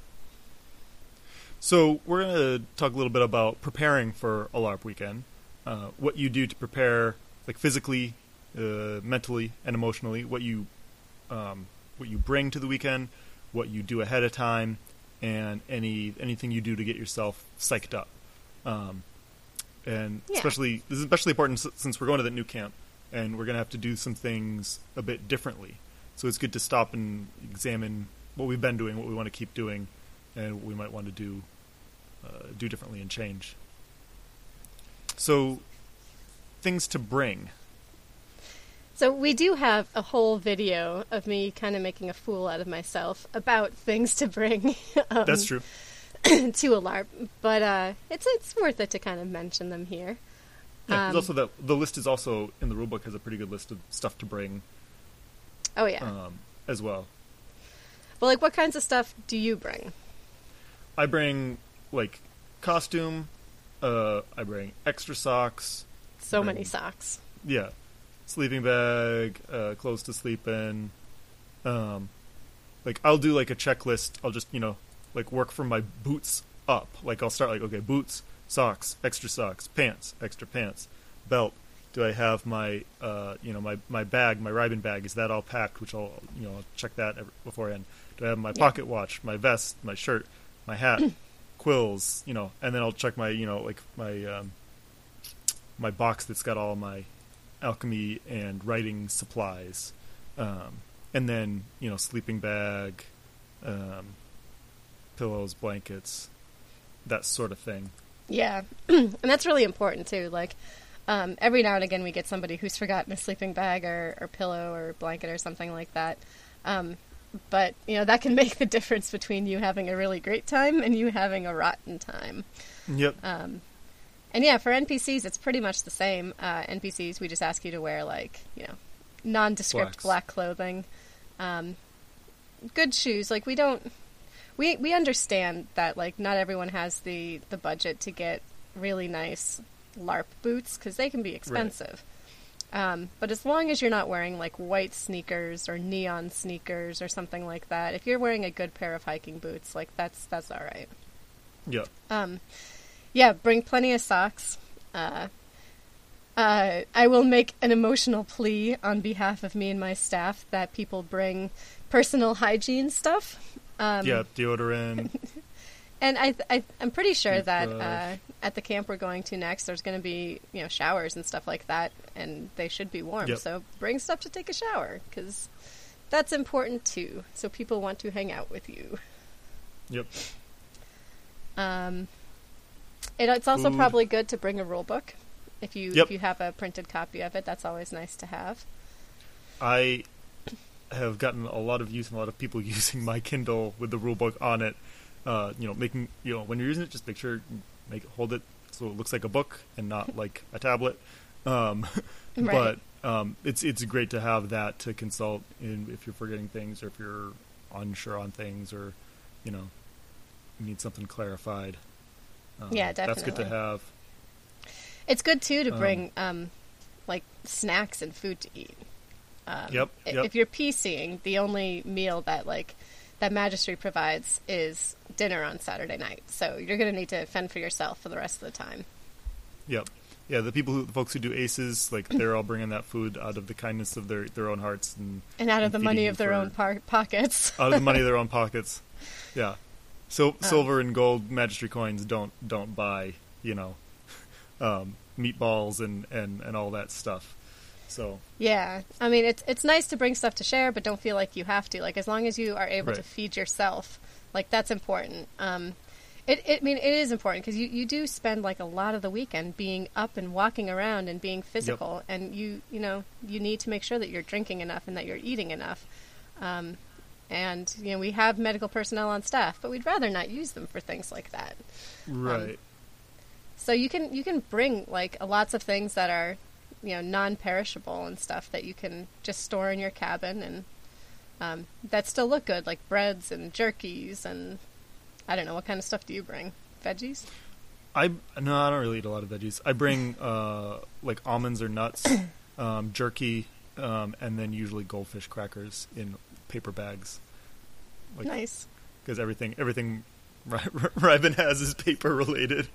So, we're going to talk a little bit about preparing for a LARP weekend. Uh, what you do to prepare, like, physically, uh, mentally, and emotionally. What you... Um, what you bring to the weekend, what you do ahead of time, and any anything you do to get yourself psyched up. Um, and Yeah. especially this is especially important s- since we're going to the new camp, and we're going to have to do some things a bit differently. So it's good to stop and examine what we've been doing, what we want to keep doing, and what we might want to do uh, do differently and change. So things to bring. So we do have a whole video of me kind of making a fool out of myself about things to bring um, That's true. to a LARP, but uh, it's it's worth it to kind of mention them here. Yeah, 'cause Um, also the the list is also in the rulebook has a pretty good list of stuff to bring Oh yeah. um, as well. Well, like, what kinds of stuff do you bring? I bring like costume. Uh, I bring extra socks. So Bring- many socks. Yeah, sleeping bag, uh, clothes to sleep in. Um, like I'll do like a checklist. I'll just you know like work from my boots up. Like I'll start like okay, boots, socks, extra socks, pants, extra pants, belt. Do I have my uh, you know my, my bag, my ribbon bag? Is that all packed? Which I'll you know I'll check that every, beforehand. Do I have my Yeah. pocket watch, my vest, my shirt, my hat, quills? You know, and then I'll check my you know like my um, my box that's got all my alchemy and writing supplies, um, and then you know sleeping bag, um, pillows, blankets, that sort of thing. Yeah, and that's really important too. Like, um, every now and again we get somebody who's forgotten a sleeping bag or, or pillow or blanket or something like that. Um, but you know that can make the difference between you having a really great time and you having a rotten time. Yep. Um, and yeah, for N P Cs, it's pretty much the same. Uh, N P Cs, we just ask you to wear, like, you know, nondescript Blacks. black clothing, um, good shoes. Like, we don't, we we understand that, like, not everyone has the the budget to get really nice LARP boots because they can be expensive. Um, but as long as you're not wearing, like, white sneakers or neon sneakers or something like that, if you're wearing a good pair of hiking boots, like, that's that's all right. Yep. Um, yeah, bring plenty of socks. Uh, uh, I will make an emotional plea on behalf of me and my staff that people bring personal hygiene stuff. Um, yeah. Deodorant. And I, I, I'm pretty sure that Toothbrush. uh, at the camp we're going to next, there's going to be, you know, showers and stuff like that, and they should be warm. Yep. So bring stuff to take a shower, because that's important too. So people want to hang out with you. Yep. Um, it, it's also Food. probably good to bring a rule book. If you Yep. if you have a printed copy of it, that's always nice to have. I have gotten a lot of use and a lot of people using my Kindle with the rulebook on it uh, you know, making you know when you're using it, just make sure you make it, hold it so it looks like a book and not like a tablet. Um, Right. But um, it's it's great to have that to consult in if you're forgetting things or if you're unsure on things or you know you need something clarified. Um, Yeah, That's good to definitely. have. It's good too to Um, bring um, like snacks and food to eat. Um, Yep, i- yep. If you're PCing, the only meal that like that Magistry provides is dinner on Saturday night. So you're going to need to fend for yourself for the rest of the time. Yep. Yeah, the people who, the folks who do aces, like they're all bringing that food out of the kindness of their, their own hearts and And out of and the feeding money you of their for- own par- pockets. out of the money of their own pockets. Yeah. So Oh. silver and gold Magistry coins don't don't buy, you know, um, meatballs and, and, and all that stuff. So Yeah, I mean it's it's nice to bring stuff to share, but don't feel like you have to. Like as long as you are able to Right. feed yourself, like that's important. Um, it, it I mean it is important because you, you do spend like a lot of the weekend being up and walking around and being physical, and you you know you need to make sure that you're drinking enough and that you're eating enough. Um, and you know we have medical personnel on staff, but we'd rather not use them for things like that. right. So you can you can bring like lots of things that are, you know, non-perishable and stuff that you can just store in your cabin and um, that still look good, like breads and jerkies and I don't know what kind of stuff do you bring? Veggies? I no, I don't really eat a lot of veggies. I bring uh, like almonds or nuts, um, jerky, um, and then usually goldfish crackers in paper bags. Like, Nice. because everything everything Ry- Ryben has is paper related.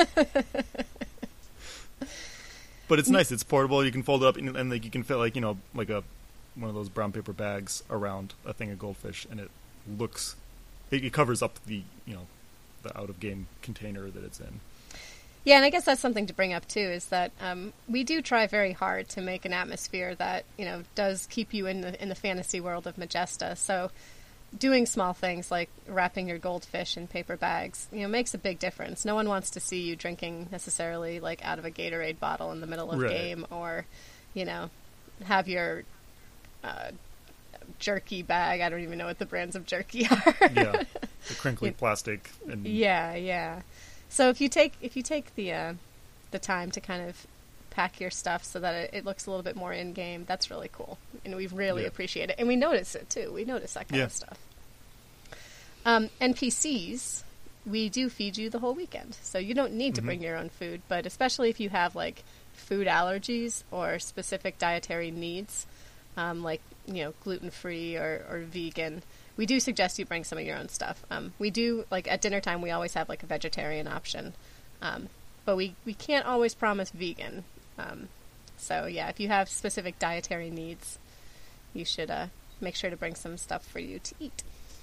But it's nice. It's portable. You can fold it up and, and like you can fit like you know like a one of those brown paper bags around a thing of goldfish, and it looks it, it covers up the you know the out of game container that it's in. Yeah, and I guess that's something to bring up too. Is that um, we do try very hard to make an atmosphere that you know does keep you in the in the fantasy world of Majesta. So, doing small things like wrapping your goldfish in paper bags, you know, makes a big difference. No one wants to see you drinking necessarily like out of a Gatorade bottle in the middle of Right. game, or you know, have your uh, jerky bag. I don't even know what the brands of jerky are. Yeah, the crinkly plastic and Yeah, yeah. So if you take if you take the uh, the time to kind of pack your stuff so that it, it looks a little bit more in game, that's really cool, and we really Yeah. appreciate it, and we notice it too. We notice that kind Yeah. of stuff. Um, N P Cs, we do feed you the whole weekend, so you don't need to Mhm. bring your own food. But especially if you have like food allergies or specific dietary needs, um, like you know gluten free or, or vegan, we do suggest you bring some of your own stuff. Um, we do, like, at dinner time, we always have, like, a vegetarian option. Um, but we, we can't always promise vegan. Um, so, yeah, if you have specific dietary needs, you should uh, make sure to bring some stuff for you to eat.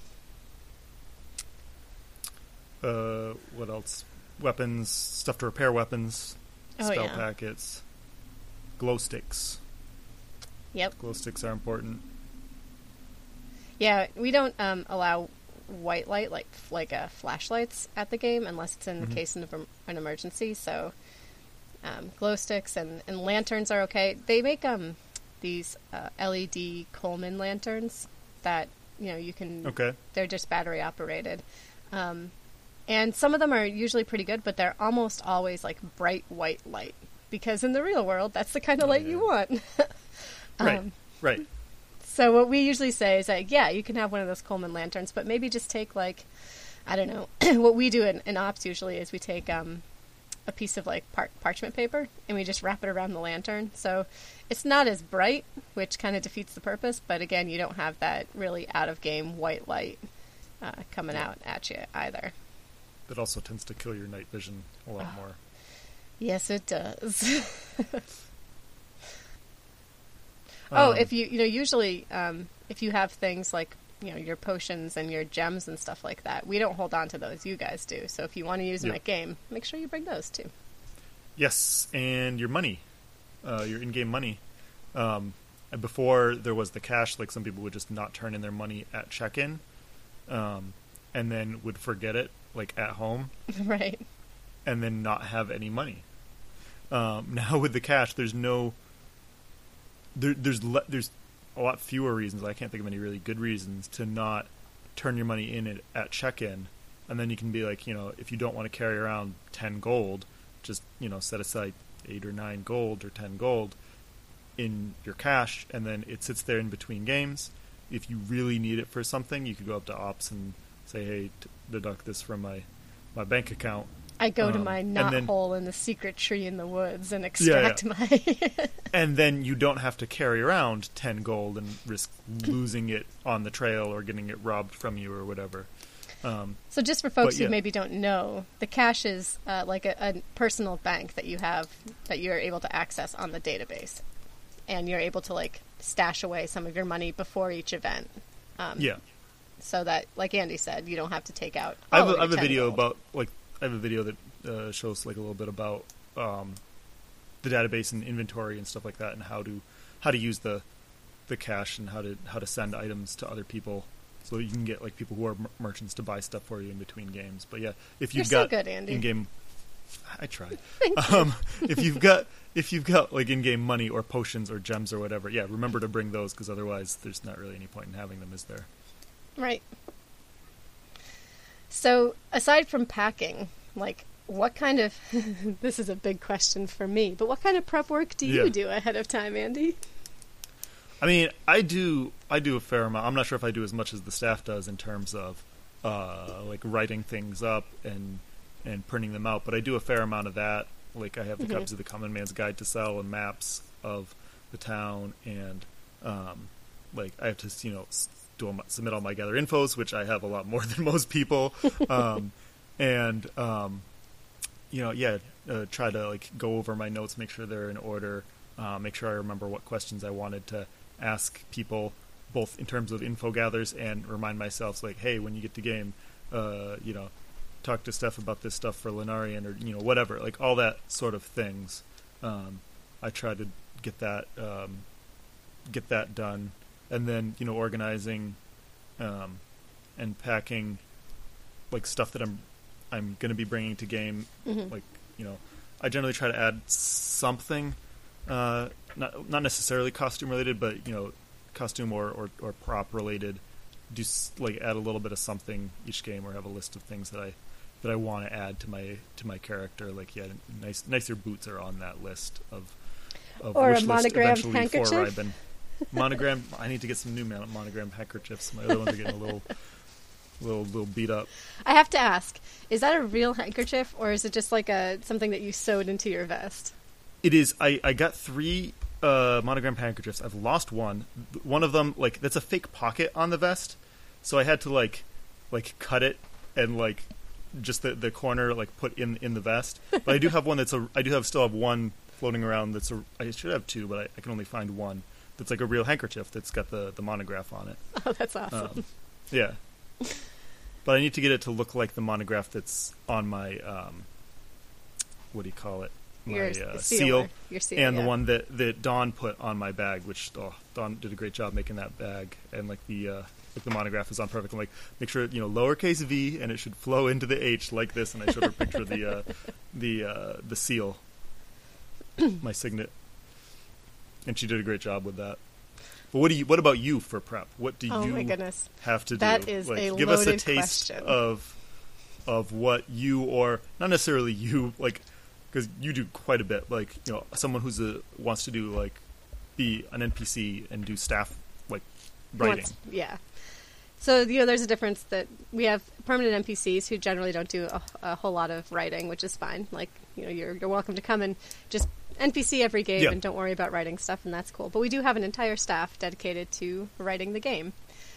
uh, what else? Weapons, stuff to repair weapons, Oh, spell yeah. packets, glow sticks. Yep. Glow sticks are important. Yeah, we don't um, allow white light, like like uh, flashlights, at the game unless it's in the Mhm. case of an emergency. So, um, glow sticks and, and lanterns are okay. They make um these uh, L E D Coleman lanterns that you know you can. Okay. They're just battery operated, um, and some of them are usually pretty good, but they're almost always like bright white light because in the real world, that's the kind of light you Yeah. want. Right. Um, Right. so what we usually say is that, yeah, you can have one of those Coleman lanterns, but maybe just take, like, I don't know, what we do in, in Ops usually is we take um, a piece of, like, par- parchment paper, and we just wrap it around the lantern. So it's not as bright, which kind of defeats the purpose, but again, you don't have that really out-of-game white light uh, coming out at you either. That also tends to kill your night vision a lot Oh. more. Yes, it does. Oh, Um, if you you know usually um, if you have things like you know your potions and your gems and stuff like that, we don't hold on to those. You guys do. So if you want to use them Yep. at game, make sure you bring those too. Yes, and your money, uh, your in-game money. Um, and before there was the cash, like some people would just not turn in their money at check-in, um, and then would forget it, like at home, Right. and then not have any money. Um, now with the cash, there's no, there, there's le- there's a lot fewer reasons. I can't think of any really good reasons to not turn your money in at, at check-in, and then you can be like, you know, if you don't want to carry around ten gold, just, you know, set aside eight or nine gold or ten gold in your cash, and then it sits there in between games. If you really need it for something, you could go up to ops and say, hey, t- deduct this from my, my bank account. I go um, to my knot then, hole in the secret tree in the woods and extract yeah, yeah. my... And then you don't have to carry around ten gold and risk losing it on the trail or getting it robbed from you or whatever. Um, so just for folks yeah. who maybe don't know, the cache is uh, like a, a personal bank that you have, that you're able to access on the database. And you're able to, like, stash away some of your money before each event. Um, yeah. So that, like Andy said, you don't have to take out I have all a, of I have a your ten video gold. about, like, I have a video that uh, shows, like, a little bit about um, the database and inventory and stuff like that, and how to how to use the the cache and how to how to send items to other people, so you can get, like, people who are mer- merchants to buy stuff for you in between games. But yeah, if you've You're got so good, Andy. in-game, I try. um, if you've got if you've got like in-game money or potions or gems or whatever, yeah, remember to bring those, because otherwise there's not really any point in having them, is there? Right. So, aside from packing, like, what kind of... this is a big question for me, but what kind of prep work do you Yeah. do ahead of time, Andy? I mean, I do I do a fair amount. I'm not sure if I do as much as the staff does in terms of uh, like writing things up and and printing them out, but I do a fair amount of that. Like, I have the Mm-hmm. copies of the Common Man's Guide to Sell and maps of the town, and um, like I have to, you know, s- do all my, submit all my gather infos, which I have a lot more than most people, um, and um, you know, yeah, uh, try to like go over my notes, make sure they're in order, uh, make sure I remember what questions I wanted to ask people, both in terms of info gathers, and remind myself, like, hey, when you get to game, uh, you know, talk to Steph about this stuff for Lenarian, or, you know, whatever, like all that sort of things. Um, I try to get that um, get that done, and then, you know, organizing um, and packing like stuff that I'm I'm going to be bringing to game. Mm-hmm. Like, you know, I generally try to add something, uh, not not necessarily costume related, but, you know, costume or, or, or prop related. Do s- like add a little bit of something each game, or have a list of things that I that I want to add to my to my character. Like, yeah, nice nicer boots are on that list of of Or a wish list monogrammed eventually for handkerchief? Riben. Monogram. I need to get some new mon- monogram handkerchiefs. My other ones are getting a little little little beat up. I have to ask, is that a real handkerchief, or is it just like a something that you sewed into your vest? It is. I, I got three uh, monogram handkerchiefs. I've lost one. One of them, like, that's a fake pocket on the vest, so I had to like like cut it and like just the the corner like put in in the vest. But I do have one that's a. I do have still have one floating around. That's a. I should have two, but I, I can only find one. That's like a real handkerchief that's got the the monograph on it. Oh, that's awesome. Um, yeah. But I need to get it to look like the monograph that's on my, um, what do you call it? My Your uh, seal, seal, your seal, and yeah. the one that, that Dawn put on my bag, which oh, Dawn did a great job making that bag, and like the uh, like the monograph is on perfect. I'm like, make sure, you know, lowercase v, and it should flow into the H like this, and I showed her a picture of the uh, the uh, the seal, my signet, and she did a great job with that. But what do you? What about you for prep? What do Oh you my goodness. have to do? That is like, a give us a loaded taste question. of of what you, or not necessarily you, like, because you do quite a bit. Like, you know, someone who's a wants to do like be an N P C and do staff like writing. Once- yeah. So, you know, there's a difference that we have permanent N P Cs who generally don't do a, a whole lot of writing, which is fine. Like, you know, you're you're welcome to come and just N P C every game Yeah. and don't worry about writing stuff, and that's cool. But we do have an entire staff dedicated to writing the game.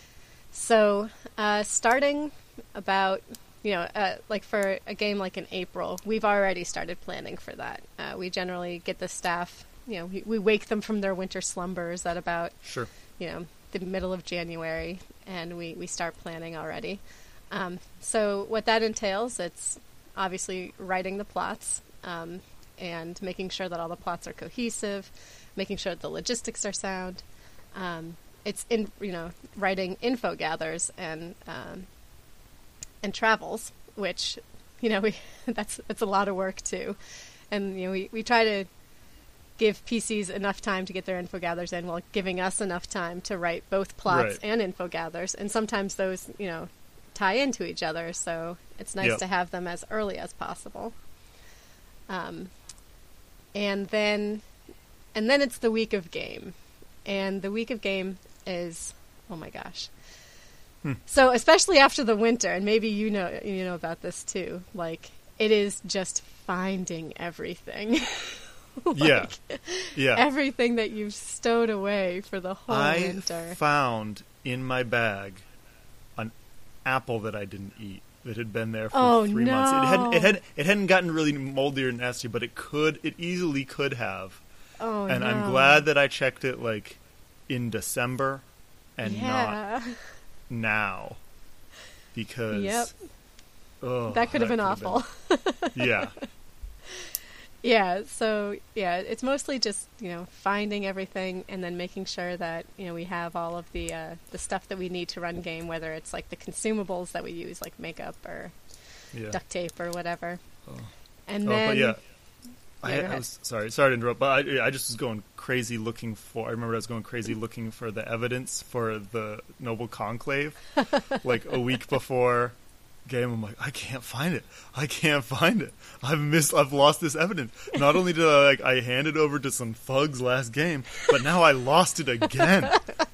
So, uh, starting about, you know, uh, like for a game like in April, we've already started planning for that. Uh, we generally get the staff, you know, we, we wake them from their winter slumbers at about, Sure. you know, the middle of January, and we, we start planning already. Um, so what that entails, it's obviously writing the plots, um, and making sure that all the plots are cohesive, making sure that the logistics are sound. Um, it's in, you know, writing info gathers and um, and travels, which, you know, we that's that's a lot of work too. And, you know, we, we try to give P Cs enough time to get their info gathers in, while giving us enough time to write both plots Right. and info gathers. And sometimes those, you know, tie into each other. So it's nice Yep. to have them as early as possible. Um, and then, and then it's the week of game, and the week of game is, oh my gosh. Hmm. So especially after the winter, and maybe you know you know about this too. Like it is just finding everything. Like, Yeah. Yeah. everything that you've stowed away for the whole I winter. found in my bag an apple that I didn't eat that had been there for Oh, three months. It hadn't, no. it had it hadn't gotten really moldy or nasty, but it could it easily could have. Oh, and no. I'm glad that I checked it like in December and not Yeah. now, because Yep. oh, That could have been could've awful. been- yeah, Yeah, so yeah, it's mostly just, you know, finding everything and then making sure that, you know, we have all of the uh, the stuff that we need to run game, whether it's like the consumables that we use, like makeup or yeah. duct tape or whatever. Oh. And Oh, then but yeah. Yeah, I, go I ahead. was sorry, sorry to interrupt, but I, I just was going crazy looking for. I remember I was going crazy looking for the evidence for the Noble Conclave, like a week before game. I'm like, I can't find it. I can't find it. I've missed. I've lost this evidence. Not only did I like I handed over to some thugs last game, but now I lost it again.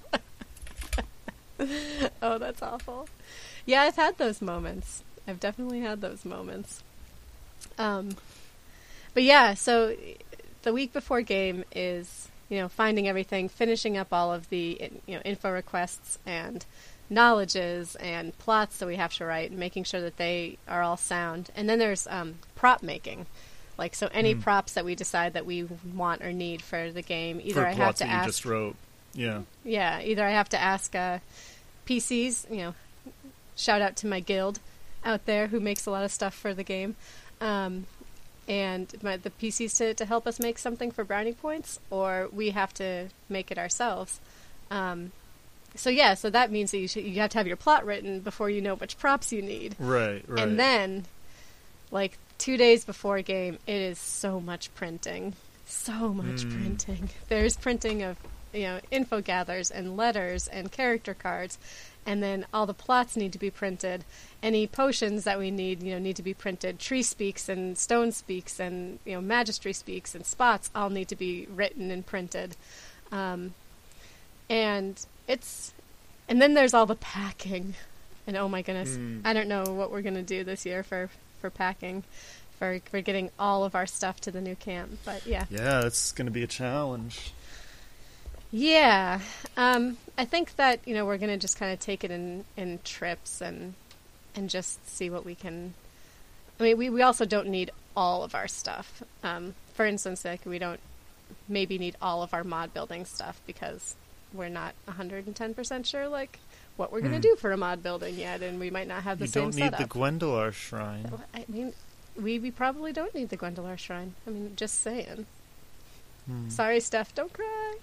Oh, that's awful. Yeah, I've had those moments. I've definitely had those moments. Um, but yeah, so the week before game is, you know, finding everything, finishing up all of the, you know, info requests and knowledges and plots that we have to write, and making sure that they are all sound. And then there's um, prop making. Like, so any Mm. props that we decide that we want or need for the game, either for I have plots to that you ask... just wrote. Yeah. Yeah, either I have to ask uh, P Cs, you know, shout out to my guild out there who makes a lot of stuff for the game, um, and my, the P Cs to, to help us make something for brownie points, or we have to make it ourselves. Um, so yeah, so that means that you, should, you have to have your plot written before you know which props you need. Right. Right. And then, like, two days before game, it is so much printing. So much Mm. printing. There's printing of, you know, info gathers and letters and character cards. And then all the plots need to be printed. Any potions that we need, you know, need to be printed. Tree speaks and stone speaks and, you know, magistry speaks and spots all need to be written and printed. Um, and it's... And then there's all the packing. And oh my goodness, Mm. I don't know what we're going to do this year for, for packing, for, for getting all of our stuff to the new camp. But yeah. yeah, it's going to be a challenge. Yeah. Um, I think that, you know, we're going to just kind of take it in, in trips and and just see what we can... I mean, we, we also don't need all of our stuff. Um, for instance, like, we don't maybe need all of our mod building stuff because we're not one hundred ten percent sure, like, what we're going to Hmm. do for a mod building yet, and we might not have the You same don't need setup. the Gwendolar Shrine. I mean, we, we probably don't need the Gwendolar Shrine. I mean, just saying. Hmm. Sorry, Steph, don't cry.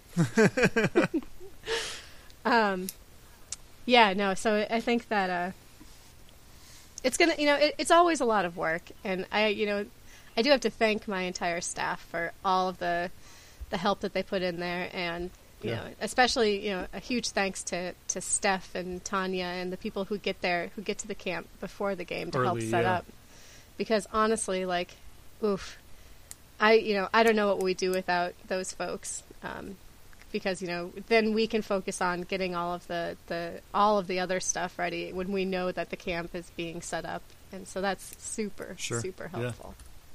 um, yeah, no, so I think that, uh, it's gonna, you know, it, it's always a lot of work, and I, you know, I do have to thank my entire staff for all of the, the help that they put in there, and, you Yeah. know, especially, you know, a huge thanks to, to Steph and Tanya and the people who get there, who get to the camp before the game to help Early, set yeah. up. Because honestly, like, oof, I, you know, I don't know what we do without those folks. Um, because, you know, then we can focus on getting all of the, the, all of the other stuff ready when we know that the camp is being set up. And so that's super, Sure. super Yeah. helpful.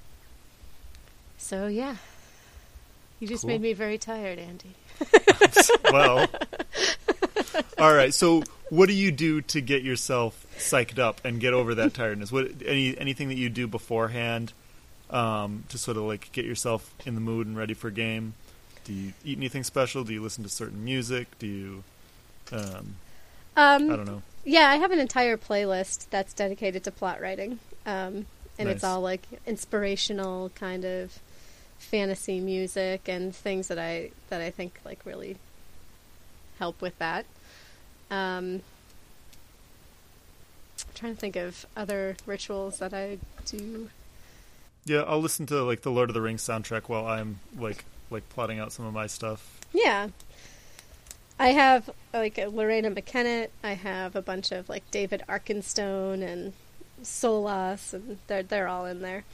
So, yeah. You just Cool. made me very tired, Andy. Well, all right. So, what do you do to get yourself psyched up and get over that tiredness? What any anything that you do beforehand um, to sort of like get yourself in the mood and ready for game? Do you eat anything special? Do you listen to certain music? Do you? Um, Um, I don't know. Yeah, I have an entire playlist that's dedicated to plot writing. Um, and it's Nice. all like inspirational kind of fantasy music and things that I that I think like really help with that. Um, I'm trying to think of other rituals that I do. Yeah, I'll listen to like the Lord of the Rings soundtrack while I'm like like plotting out some of my stuff. Yeah. I have like a Lorena McKennitt. I have a bunch of like David Arkenstone and Solas, and they're they're all in there.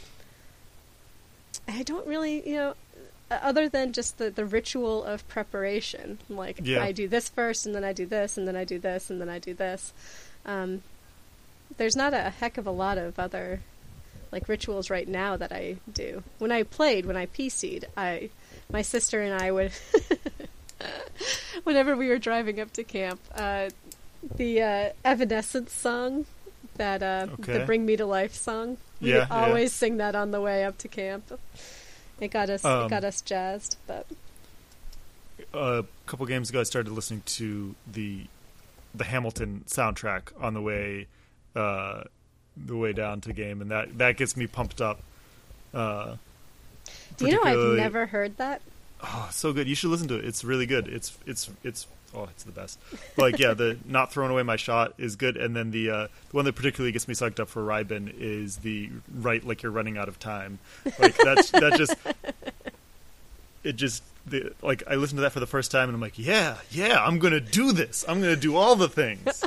I don't really, you know, other than just the, the ritual of preparation. Like Yeah. I do this first, and then I do this, and then I do this, and then I do this. Um, there's not a heck of a lot of other like rituals right now that I do. When I played, when I P C'd, I my sister and I would. Whenever we were driving up to camp, uh, the uh, Evanescence song, that uh, Okay. the Bring Me to Life song, we Yeah, would yeah. always sing that on the way up to camp. It got us, Um, it got us jazzed. But A couple games ago, I started listening to the the Hamilton soundtrack on the way uh, the way down to game, and that that gets me pumped up. Uh, do you know I've particularly- never heard that? Oh, so good! You should listen to it. It's really good. It's it's it's oh, it's the best. Like yeah, the Not Throwing Away My Shot is good, and then the uh, the one that particularly gets me psyched up for Rybin is the Right Like You're Running Out of Time. Like that's that just it just the, like I listened to that for the first time, and I'm like, yeah, yeah, I'm gonna do this. I'm gonna do all the things.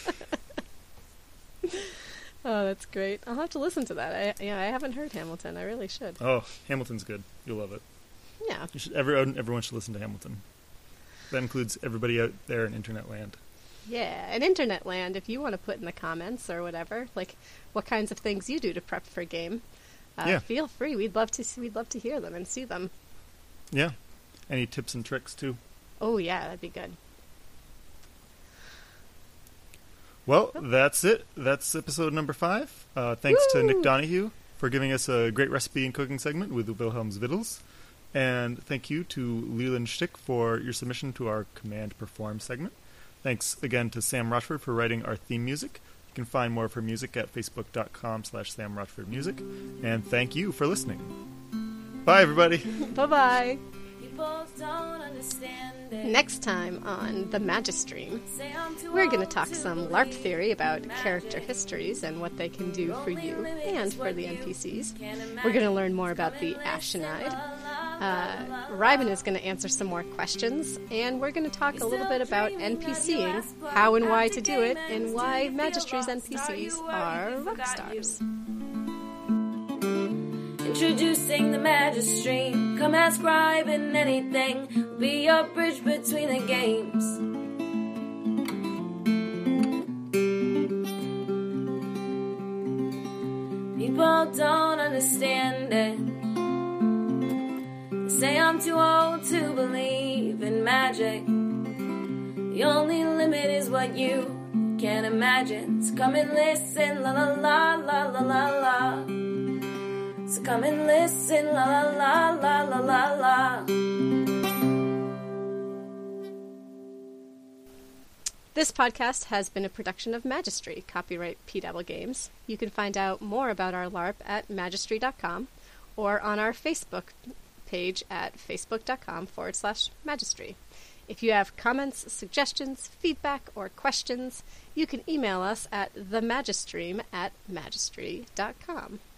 Oh, that's great. I'll have to listen to that. I, yeah, I haven't heard Hamilton. I really should. Oh, Hamilton's good. You'll love it. Yeah. You should, everyone, everyone should listen to Hamilton. That includes everybody out there in internet land. Yeah, and internet land, if you want to put in the comments or whatever, like what kinds of things you do to prep for a game, uh, Yeah. feel free. We'd love to see, we'd love to hear them and see them. Yeah. Any tips and tricks too? Oh yeah, that'd be good. Well, that's it. That's episode number five. Uh, thanks to Woo! Nick Donahue for giving us a great recipe and cooking segment with the Wilhelm's Vittles. And thank you to Leland Stick for your submission to our Command Perform segment. Thanks again to Sam Rochford for writing our theme music. You can find more of her music at facebook.com slash Sam Rochford Music. And thank you for listening. Bye, everybody. Bye-bye. People don't understand it. Next time on The Magistream, Say I'm too we're going to old talk to some believe LARP theory about in character magic. histories and what they can do for you and for the N P Cs. Can't We're going to imagine. learn more about the Ashenide. Uh, Rybin is going to answer some more questions, and we're going to talk a little bit about NPCing, how and why to do it, and why Magistry's N P Cs are rock stars. Introducing the Magistream. Come ask Rybin anything. We'll be your bridge between the games. People don't understand it. They say I'm too old to believe in magic. The only limit is what you can imagine. So come and listen, la la la la la la la. So come and listen, la la la la la la la. This podcast has been a production of Magistry, copyright P W Games. You can find out more about our LARP at magistry dot com or on our Facebook page at facebook.com forward slash magistry. If you have comments, suggestions, feedback, or questions, you can email us at themagistream at magistry dot com.